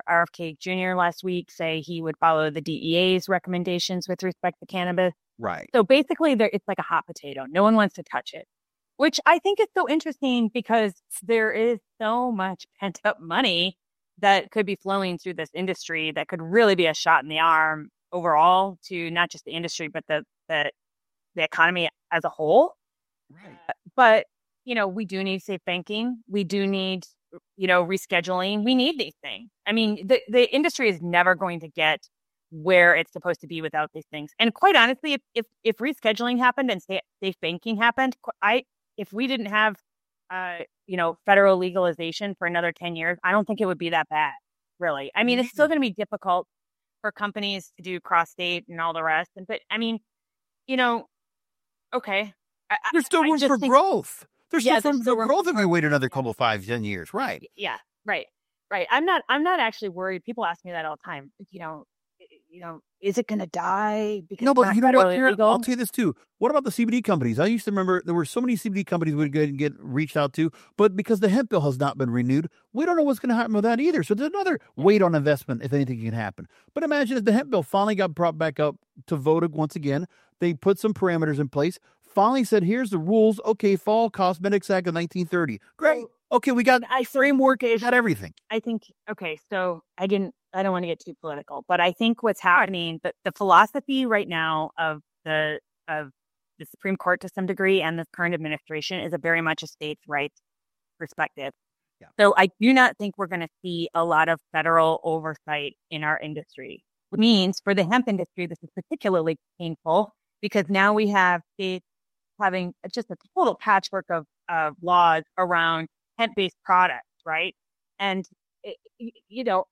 Jr. last week say he would follow the DEA's recommendations with respect to cannabis. Right. So basically it's like a hot potato. No one wants to touch it, which I think is so interesting, because there is so much pent up money that could be flowing through this industry that could really be a shot in the arm overall to not just the industry, but the economy as a whole. Right. But, we do need safe banking. We do need, rescheduling. We need these things. I mean, the industry is never going to get where it's supposed to be without these things. And quite honestly, if rescheduling happened and safe banking happened, if we didn't have, federal legalization for another 10 years, I don't think it would be that bad, really. I mean, it's still going to be difficult for companies to do cross-state and all the rest. But I mean, okay. There's still room for growth. There's still room for growth if we wait another couple 5-10 years. Right. Yeah. Right. I'm not actually worried. People ask me that all the time. Is it going to die? Because no, but you know what? I'll tell you this too. What about the CBD companies? I used to remember there were so many CBD companies we could get reached out to, but because the hemp bill has not been renewed, we don't know what's going to happen with that either. So there's another wait on investment if anything can happen. But imagine if the hemp bill finally got brought back up to vote once again, they put some parameters in place, finally said, here's the rules. Okay, Fall Cosmetics Act of 1930. Great. Okay, we got framework, got everything. I think, okay, so I don't want to get too political, but I think what's happening, the philosophy right now of the Supreme Court to some degree and the current administration is very much a states' rights perspective. Yeah. So I do not think we're going to see a lot of federal oversight in our industry. Which means for the hemp industry, this is particularly painful because now we have states having just a total patchwork of laws around hemp-based products, right? And, you know,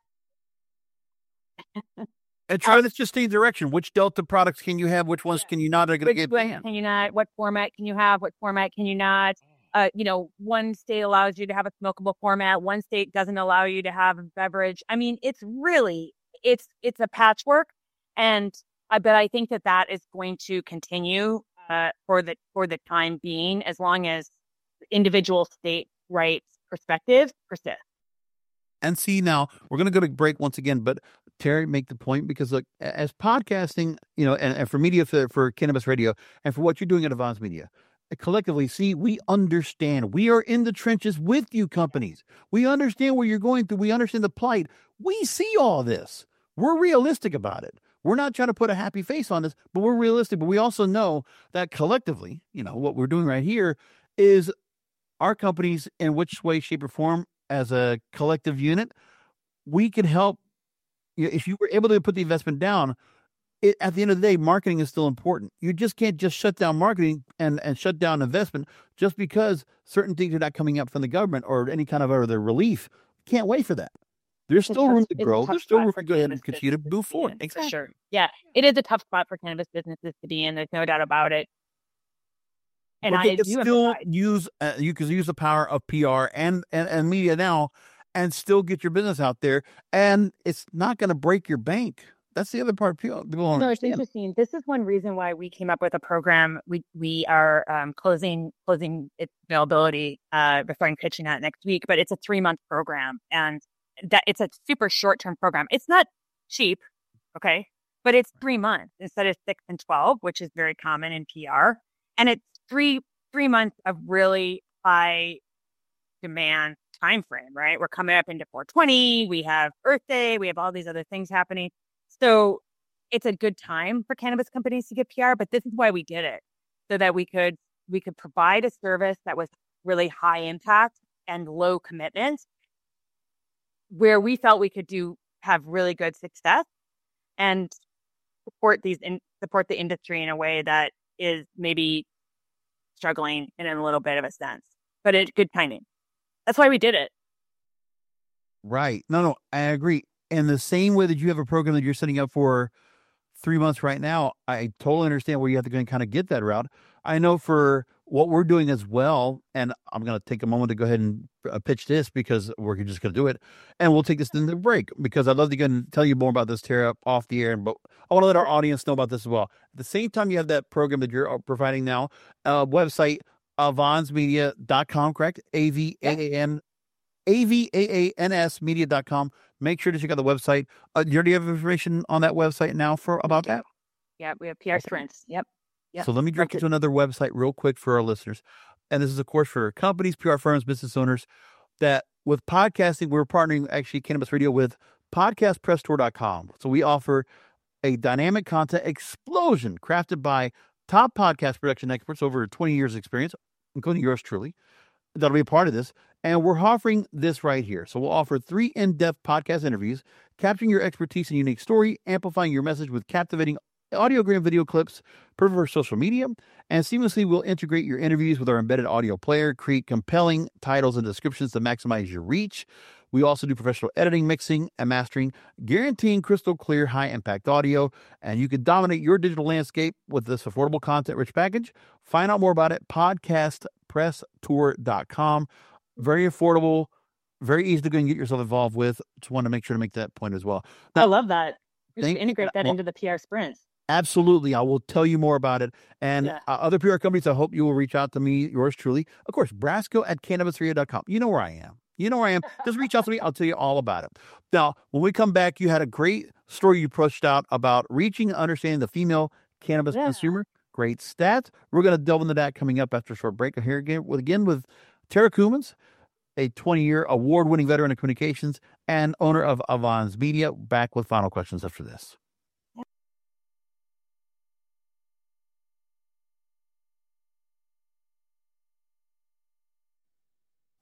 And try this just stay direction. Which Delta products can you have? Which ones can you not? Are going to get banned? Can you not? What format can you have? What format can you not? One state allows you to have a smokable format. One state doesn't allow you to have a beverage. I mean, it's a patchwork, but I think that is going to continue for the time being, as long as individual state rights perspectives persist. And see, now we're going to go to break once again, but Terry, make the point, because look, as podcasting, and for media, for Cannabis Radio, and for what you're doing at Avance Media, collectively, see, we understand. We are in the trenches with you companies. We understand where you're going through. We understand the plight. We see all this. We're realistic about it. We're not trying to put a happy face on this, but we're realistic. But we also know that collectively, what we're doing right here is our companies, in which way, shape, or form, as a collective unit, we can help. If you were able to put the investment down, at the end of the day, marketing is still important. You just can't just shut down marketing and shut down investment just because certain things are not coming up from the government or any kind of other relief. Can't wait for that. There's still room to grow. There's still room to go ahead and continue to move forward. Exactly. Sure. Yeah, it is a tough spot for cannabis businesses to be in. There's no doubt about it. And you can still use the power of PR and media now, and still get your business out there, and it's not going to break your bank. That's the other part people don't understand. It's interesting. This is one reason why we came up with a program. We are closing its availability before I'm pitching that next week, but it's a 3-month program, and that it's a super short-term program. It's not cheap, okay, but it's 3 months instead of 6 and 12, which is very common in PR, and it's three months of really high demand time frame, right? We're coming up into 420, we have Earth Day, we have all these other things happening. So it's a good time for cannabis companies to get PR, but this is why we did it, so that we could provide a service that was really high impact and low commitment, where we felt we could have really good success and support the industry in a way that is maybe struggling in a little bit of a sense, but it's good timing. That's why we did it. Right. No, I agree. And the same way that you have a program that you're setting up for 3 months right now, I totally understand where you have to go and kind of get that route. I know for what we're doing as well, and I'm going to take a moment to go ahead and pitch this, because we're just going to do it, and we'll take this in the break, because I'd love to go and tell you more about this, Tara, off the air, but I want to let our audience know about this as well. At the same time, you have that program that you're providing now, website, avansmedia.com, correct? AVAANS media.com. Make sure to check out the website. Do you already have information on that website now about that? Yeah, we have PR sprints. Yep. So let me direct you to another website real quick for our listeners. And this is, of course, for companies, PR firms, business owners, that with podcasting, we're partnering actually Cannabis Radio with podcastpresstour.com. So we offer a dynamic content explosion crafted by top podcast production experts over 20 years experience, including yours truly. That'll be a part of this. And we're offering this right here. So we'll offer 3 in-depth podcast interviews, capturing your expertise and unique story, amplifying your message with captivating audiogram video clips, perfect for social media, and seamlessly we'll integrate your interviews with our embedded audio player, create compelling titles and descriptions to maximize your reach. We also do professional editing, mixing, and mastering, guaranteeing crystal clear, high-impact audio, and you can dominate your digital landscape with this affordable content-rich package. Find out more about it, podcastpresstour.com. Very affordable, very easy to go and get yourself involved with. Just want to make sure to make that point as well. Now, I love that. We should integrate that into the PR sprints. Absolutely. I will tell you more about it. And other PR companies, I hope you will reach out to me, yours truly. Of course, Brasco@cannabisradio.com. You know where I am. Just reach out to me. I'll tell you all about it. Now, when we come back, you had a great story you pushed out about reaching and understanding the female cannabis consumer. Great stats. We're going to delve into that coming up after a short break. Here again with Tara Coumans, a 20-year award-winning veteran of communications and owner of Avance Media. Back with final questions after this.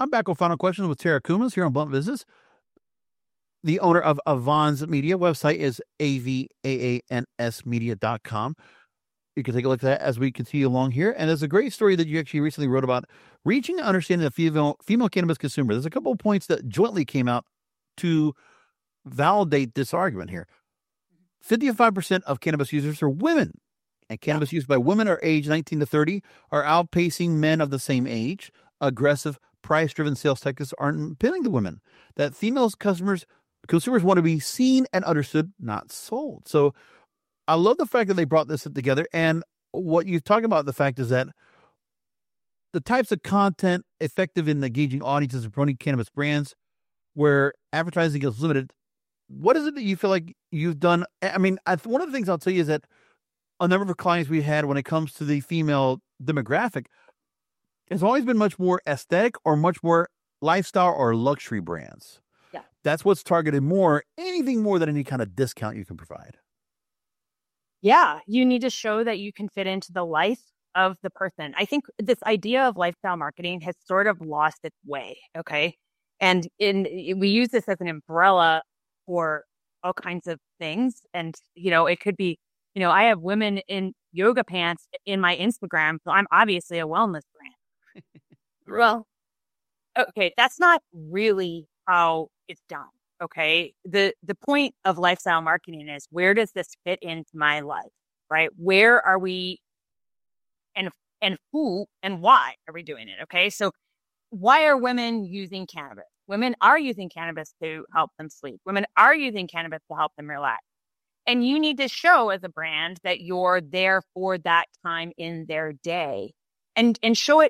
I'm back with final questions with Tara Kumas here on Blunt Business. The owner of Avans Media. Website is avansmedia.com. You can take a look at that as we continue along here. And there's a great story that you actually recently wrote about reaching and understanding the female cannabis consumer. There's a couple of points that jointly came out to validate this argument here. 55% of cannabis users are women, and cannabis used by women are aged 19 to 30 are outpacing men of the same age. Aggressive, price-driven sales tactics aren't appealing to women. That female consumers want to be seen and understood, not sold. So I love the fact that they brought this together. And what you talk about, the fact is that the types of content effective in engaging audiences and promoting cannabis brands where advertising is limited. What is it that you feel like you've done? I mean, one of the things I'll tell you is that a number of clients we had when it comes to the female demographic has always been much more aesthetic or much more lifestyle or luxury brands. Yeah. That's what's targeted more, anything more than any kind of discount you can provide. Yeah. You need to show that you can fit into the life of the person. I think this idea of lifestyle marketing has sort of lost its way. Okay. And we use this as an umbrella for all kinds of things. And, it could be, I have women in yoga pants in my Instagram. So I'm obviously a wellness brand. Well, okay. That's not really how it's done. Okay. The point of lifestyle marketing is, where does this fit into my life, right? Where are we and who and why are we doing it? Okay. So why are women using cannabis? Women are using cannabis to help them sleep. Women are using cannabis to help them relax. And you need to show as a brand that you're there for that time in their day and show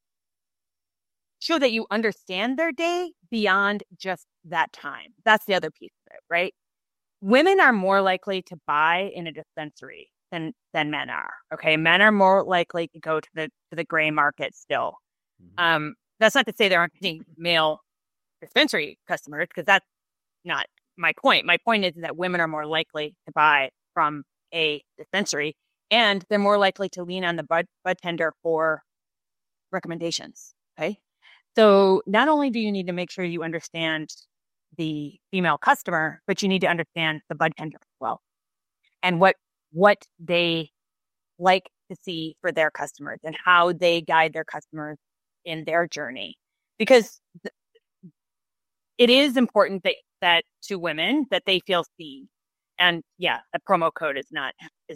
that you understand their day beyond just that time. That's the other piece of it, right? Women are more likely to buy in a dispensary than men are. Okay. Men are more likely to go to the gray market still. Mm-hmm. That's not to say there aren't any male dispensary customers, because that's not my point. My point is that women are more likely to buy from a dispensary, and they're more likely to lean on the bud tender for recommendations. Okay. So not only do you need to make sure you understand the female customer, but you need to understand the bud tender as well, and what they like to see for their customers and how they guide their customers in their journey. Because it is important that to women that they feel seen. And yeah, the promo code is not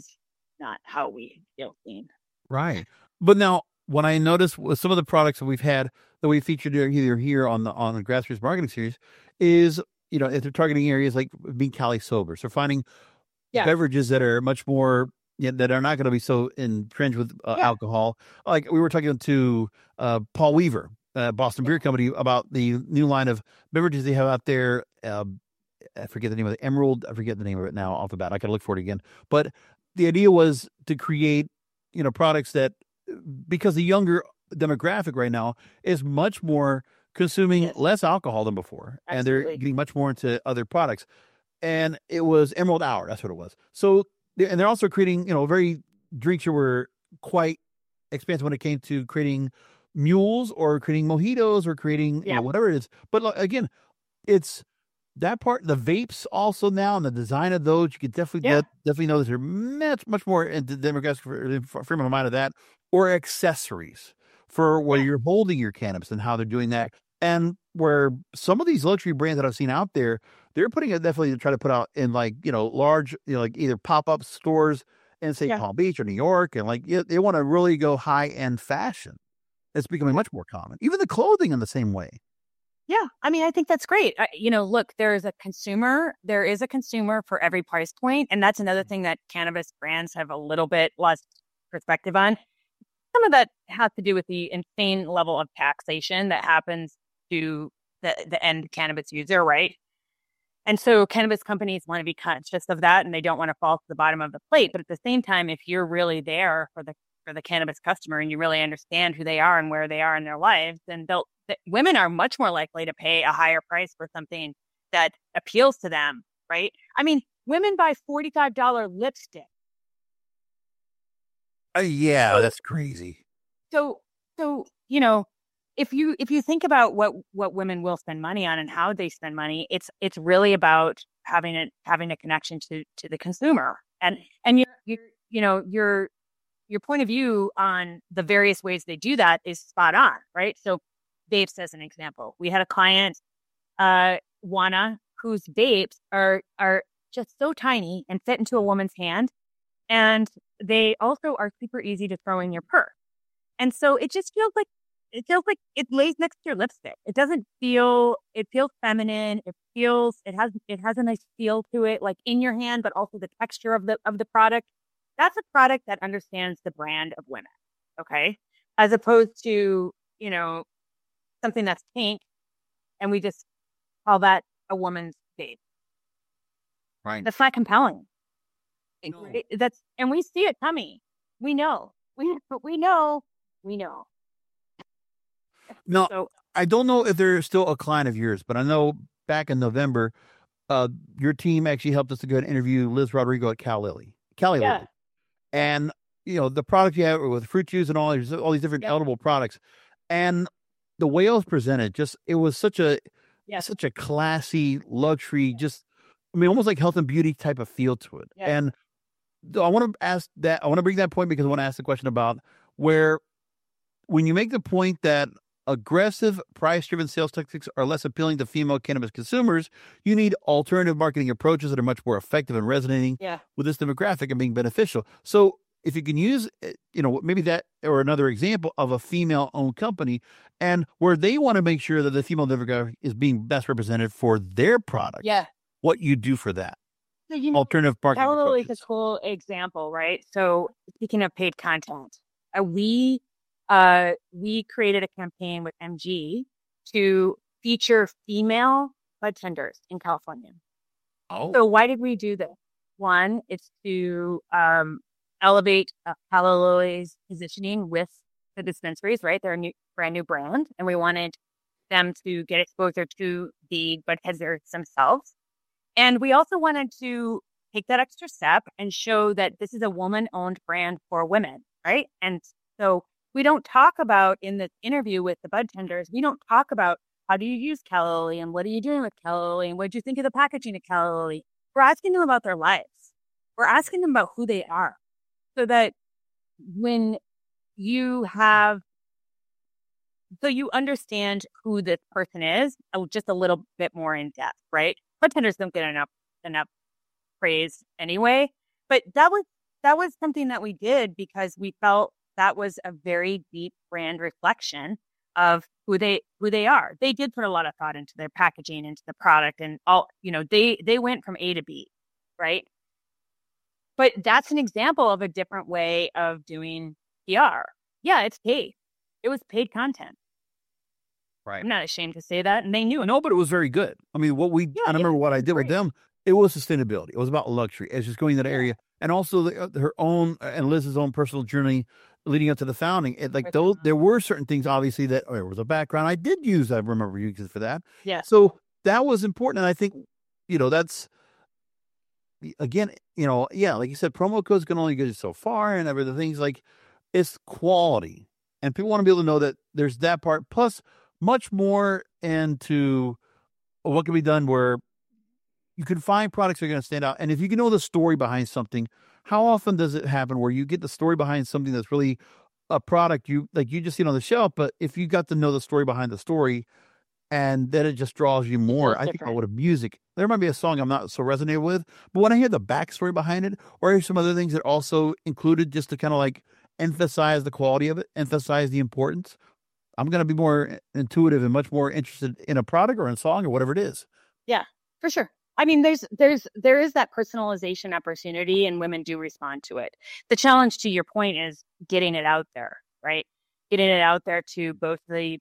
how we feel seen. Right. But now, when I noticed with some of the products that we've had that we featured either here on the Grassroots Marketing Series is, if they're targeting areas like being Cali sober. So finding beverages that are much more, that are not going to be so entrenched with alcohol. Like we were talking to Paul Weaver, Boston Beer Company, about the new line of beverages they have out there. I forget the name of the Emerald. I forget the name of it now off the bat. I got to look for it again. But the idea was to create, products that, because the younger demographic right now is much more consuming less alcohol than before. Absolutely. And they're getting much more into other products. And it was Emerald Hour. That's what it was. So, and they're also creating, very drinks that were quite expensive when it came to creating mules or creating mojitos or creating whatever it is. But again, it's that part. The vapes also now, and the design of those, you could definitely know that they're much more into demographic frame of mind of that, or accessories for where you're holding your cannabis and how they're doing that. And where some of these luxury brands that I've seen out there, they're putting it definitely to try to put out in large, like either pop-up stores in say Palm Beach or New York. And they want to really go high-end fashion. It's becoming much more common. Even the clothing in the same way. Yeah. I mean, I think that's great. Look, there is a consumer for every price point. And that's another thing that cannabis brands have a little bit lost perspective on. Some of that has to do with the insane level of taxation that happens to the end cannabis user, right? And so cannabis companies want to be conscious of that, and they don't want to fall to the bottom of the plate. But at the same time, if you're really there for the cannabis customer and you really understand who they are and where they are in their lives, then women are much more likely to pay a higher price for something that appeals to them, right? I mean, women buy $45 lipstick. Yeah, that's crazy. So if you think about what women will spend money on and how they spend money, it's really about having a connection to the consumer. And your point of view on the various ways they do that is spot on, right? So vapes as an example. We had a client, Juana, whose vapes are just so tiny and fit into a woman's hand. And they also are super easy to throw in your purse. And so it just feels like it lays next to your lipstick. It feels feminine. It has a nice feel to it, like in your hand, but also the texture of the product. That's a product that understands the brand of women. Okay. As opposed to, something that's pink and we just call that a woman's vape. Right. That's not compelling. No. And we see it coming. We know. We know. Now, So I don't know if they're still a client of yours, but I know back in November, your team actually helped us to go and interview Liz Rodrigo at Cali Lily. And, the product you have with fruit juice and all these different edible products. And the way it was presented, it was such a classy luxury, almost like health and beauty type of feel to it. Yeah. And I want to bring that point because I want to ask the question about where, when you make the point that aggressive price-driven sales tactics are less appealing to female cannabis consumers, you need alternative marketing approaches that are much more effective and resonating with this demographic and being beneficial. So if you can use, maybe that or another example of a female-owned company and where they want to make sure that the female demographic is being best represented for their product. Yeah. What you do for that. So, alternative marketing Cali approaches. is a cool example, right? So speaking of paid content, we created a campaign with MG to feature female budtenders in California. Oh. So why did we do this? One, it's to elevate Cali Lily's positioning with the dispensaries, right? They're a brand new brand, and we wanted them to get exposure to the budtenders themselves. And we also wanted to take that extra step and show that this is a woman-owned brand for women, right? And so we don't talk about, in the interview with the budtenders, we don't talk about how do you use Cali Lily and what are you doing with Cali Lily and what did you think of the packaging of Cali Lily? We're asking them about their lives. We're asking them about who they are, so that when you understand who this person is just a little bit more in depth, right? Budtenders don't get enough praise anyway, but that was something that we did because we felt that was a very deep brand reflection of who they are. They did put a lot of thought into their packaging, into the product, and all, they went from A to B, right? But that's an example of a different way of doing PR. Yeah, it's paid. It was paid content. Right. I'm not ashamed to say that. And they knew it. No, but it was very good. I mean, I remember what I did with them. It was sustainability. It was about luxury. It's just going to that area. And also her own and Liz's own personal journey leading up to the founding. There were certain things, obviously, that there was a background I did use. I remember using for that. Yeah. So that was important. And I think, that's, again, like you said, promo codes can only get you so far and everything. Things like it's quality. And people want to be able to know that there's that part. Plus, much more into what can be done where you can find products that are going to stand out. And if you can know the story behind something, how often does it happen where you get the story behind something that's really a product you just see it on the shelf, but if you got to know the story behind the story, and then it just draws you more. I think I would have music. There might be a song I'm not so resonated with, but when I hear the backstory behind it, or some other things that also included just to kind of like emphasize the quality of it, emphasize the importance, I'm going to be more intuitive and much more interested in a product or in a song or whatever it is. Yeah, for sure. I mean, there is that personalization opportunity, and women do respond to it. The challenge, to your point, is getting it out there, right? Getting it out there to both the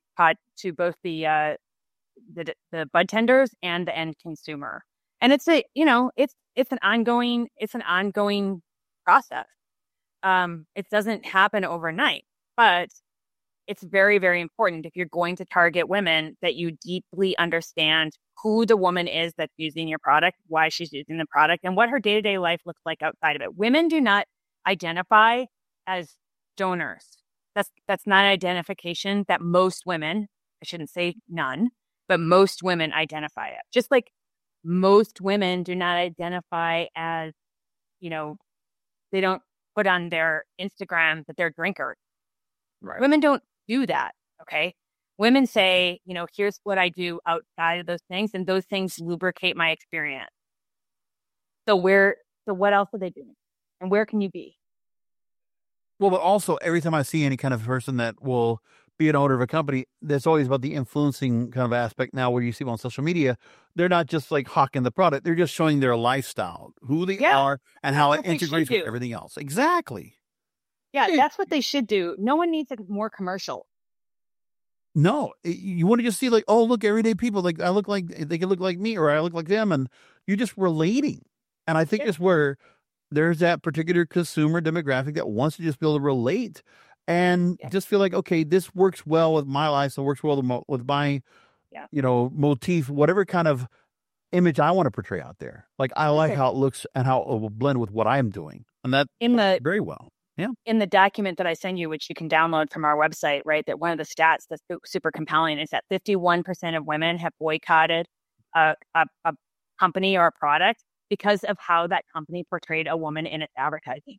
budtenders and the end consumer. And it's an ongoing process. It doesn't happen overnight, but it's very, very important, if you're going to target women, that you deeply understand who the woman is that's using your product, why she's using the product, and what her day-to-day life looks like outside of it. Women do not identify as donors. That's not an identification that most women, I shouldn't say none, but most women identify it. Just like most women do not identify as, they don't put on their Instagram that they're drinkers. Right. Women don't do that. Okay. Women say, here's what I do outside of those things, and those things lubricate my experience. So what else are they doing? And where can you be? Well, but also every time I see any kind of person that will be an owner of a company, that's always about the influencing kind of aspect. Now, where you see them on social media, they're not just like hawking the product; they're just showing their lifestyle, who they are, and how it integrates with everything else. Exactly. Yeah, that's what they should do. No one needs a more commercial. No, you want to just see like, oh, look, everyday people, like they can look like me, or I look like them, and you're just relating. And I think it's where there's that particular consumer demographic that wants to just be able to relate and just feel like, okay, this works well with my life. So it works well with my, motif, whatever kind of image I want to portray out there. Like, I like how it looks and how it will blend with what I'm doing. And that very well. Yeah. In the document that I send you, which you can download from our website, right, that one of the stats that's super compelling is that 51% of women have boycotted a company or a product because of how that company portrayed a woman in its advertising.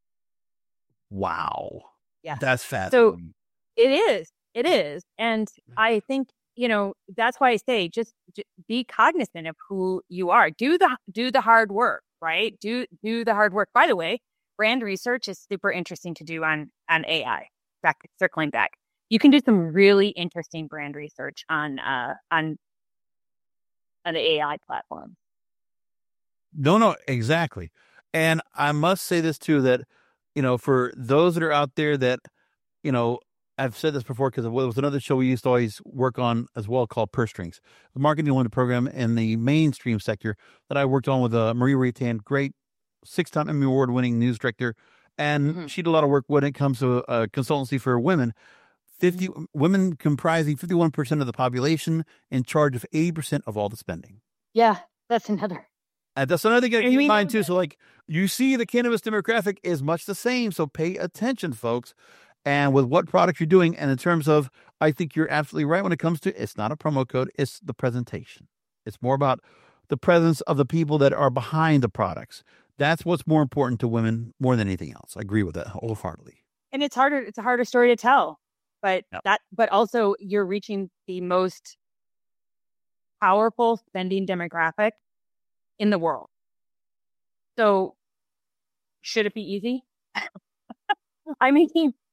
Wow. Yeah. That's fascinating. So it is. And I think, that's why I say just be cognizant of who you are. Do the hard work, right? Do the hard work. By the way, brand research is super interesting to do on AI. Circling back, you can do some really interesting brand research on an AI platform. No, exactly. And I must say this too, that, for those that are out there that, I've said this before because it was another show we used to always work on as well called Purse Strings, the marketing one program in the mainstream sector that I worked on with Marie Ratan, great 6-time Emmy Award winning news director. And she did a lot of work when it comes to consultancy for women. 50 women comprising 51% of the population, in charge of 80% of all the spending. Yeah, that's another. That's another thing to keep in mind too. So like you see the cannabis demographic is much the same. So pay attention, folks. And with what product you're doing. And in terms of, I think you're absolutely right when it comes to, it's not a promo code. It's the presentation. It's more about the presence of the people that are behind the products. That's what's more important to women more than anything else. I agree with that wholeheartedly. And it's a harder story to tell, but but also you're reaching the most powerful spending demographic in the world. So should it be easy? I mean,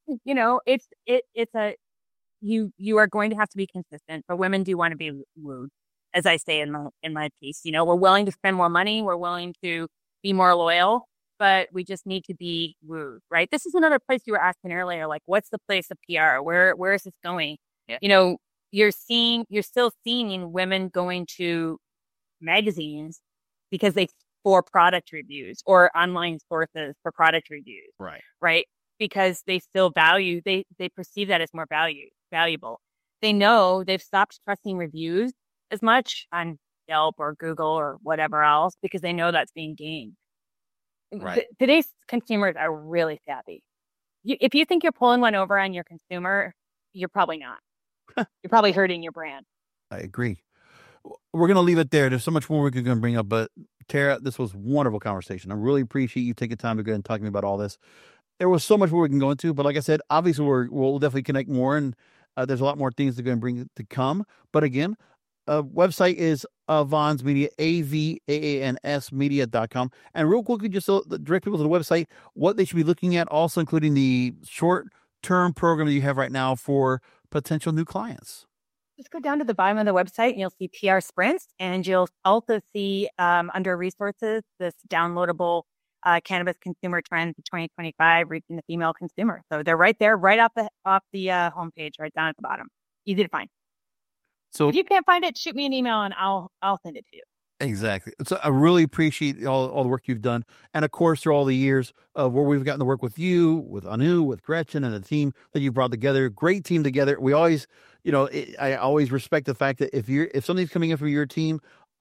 you are going to have to be consistent, but women do want to be wooed, as I say in my piece. We're willing to spend more money, we're willing to be more loyal, but we just need to be wooed, right? This is another place you were asking earlier, like what's the place of PR? Where is this going? Yeah. You're still seeing women going to magazines because for product reviews or online sources for product reviews. Right. Because they still they perceive that as more valuable. They know they've stopped trusting reviews as much on Yelp or Google or whatever else because they know that's being gained. Right. Today's consumers are really savvy. If you think you're pulling one over on your consumer, you're probably not. You're probably hurting your brand. I agree. We're going to leave it there. There's so much more we're going to bring up, but Tara, this was a wonderful conversation. I really appreciate you taking time to go and talk to me about all this. There was so much more we can go into, but like I said, obviously we'll definitely connect more, and there's a lot more things to go and bring to come. But again, website is Avaans Media, AVAANS media.com. And real quickly, just to direct people to the website, what they should be looking at, also including the short-term program that you have right now for potential new clients. Just go down to the bottom of the website and you'll see PR Sprints, and you'll also see under resources this downloadable Cannabis Consumer Trends 2025 reaching the female consumer. So they're right there, right off the homepage, right down at the bottom. Easy to find. So if you can't find it, shoot me an email and I'll send it to you. Exactly. So I really appreciate all the work you've done. And of course, through all the years of where we've gotten to work with you, with Anu, with Gretchen, and the team that you brought together, great team together. We always, I always respect the fact that if something's coming in from your team,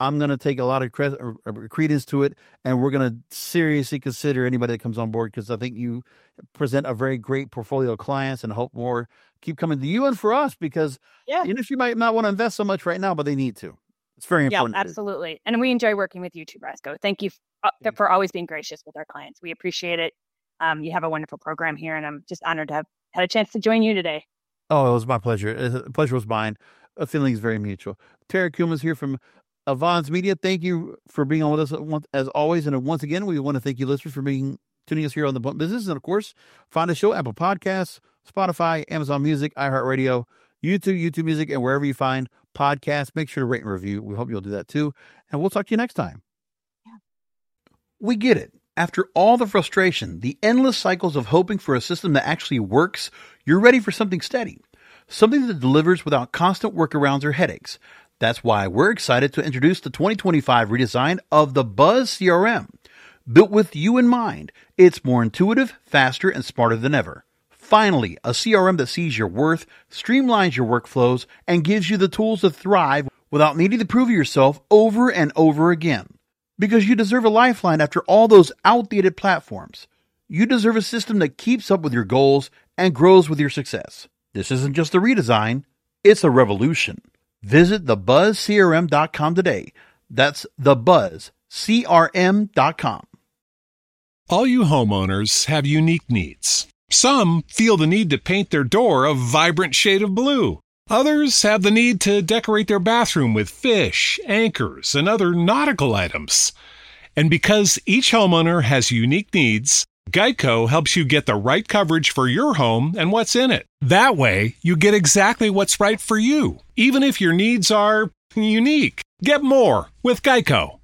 I'm going to take a lot of credence to it, and we're going to seriously consider anybody that comes on board, because I think you present a very great portfolio of clients, and hope more keep coming to you and for us, because the industry might not want to invest so much right now, but they need to. It's very important. Yeah, absolutely. And we enjoy working with you too, Brasco. Thank you for always being gracious with our clients. We appreciate it. You have a wonderful program here, and I'm just honored to have had a chance to join you today. Oh, it was my pleasure. The pleasure was mine. A feeling is very mutual. Tara Kuhlman here from Avans Media. Thank you for being on with us as always. And once again, we want to thank you, listeners, for tuning us here on The Blunt Business. And of course, find the show, Apple Podcasts, Spotify, Amazon Music, iHeartRadio, YouTube Music, and wherever you find podcasts. Make sure to rate and review. We hope you'll do that too. And we'll talk to you next time. Yeah. We get it. After all the frustration, the endless cycles of hoping for a system that actually works, you're ready for something steady. Something that delivers without constant workarounds or headaches. That's why we're excited to introduce the 2025 redesign of the Buzz CRM. Built with you in mind, it's more intuitive, faster, and smarter than ever. Finally, a CRM that sees your worth, streamlines your workflows, and gives you the tools to thrive without needing to prove yourself over and over again. Because you deserve a lifeline after all those outdated platforms. You deserve a system that keeps up with your goals and grows with your success. This isn't just a redesign, it's a revolution. Visit thebuzzcrm.com today. That's thebuzzcrm.com. All you homeowners have unique needs. Some feel the need to paint their door a vibrant shade of blue. Others have the need to decorate their bathroom with fish, anchors, and other nautical items. And because each homeowner has unique needs, Geico helps you get the right coverage for your home and what's in it. That way, you get exactly what's right for you, even if your needs are unique. Get more with Geico.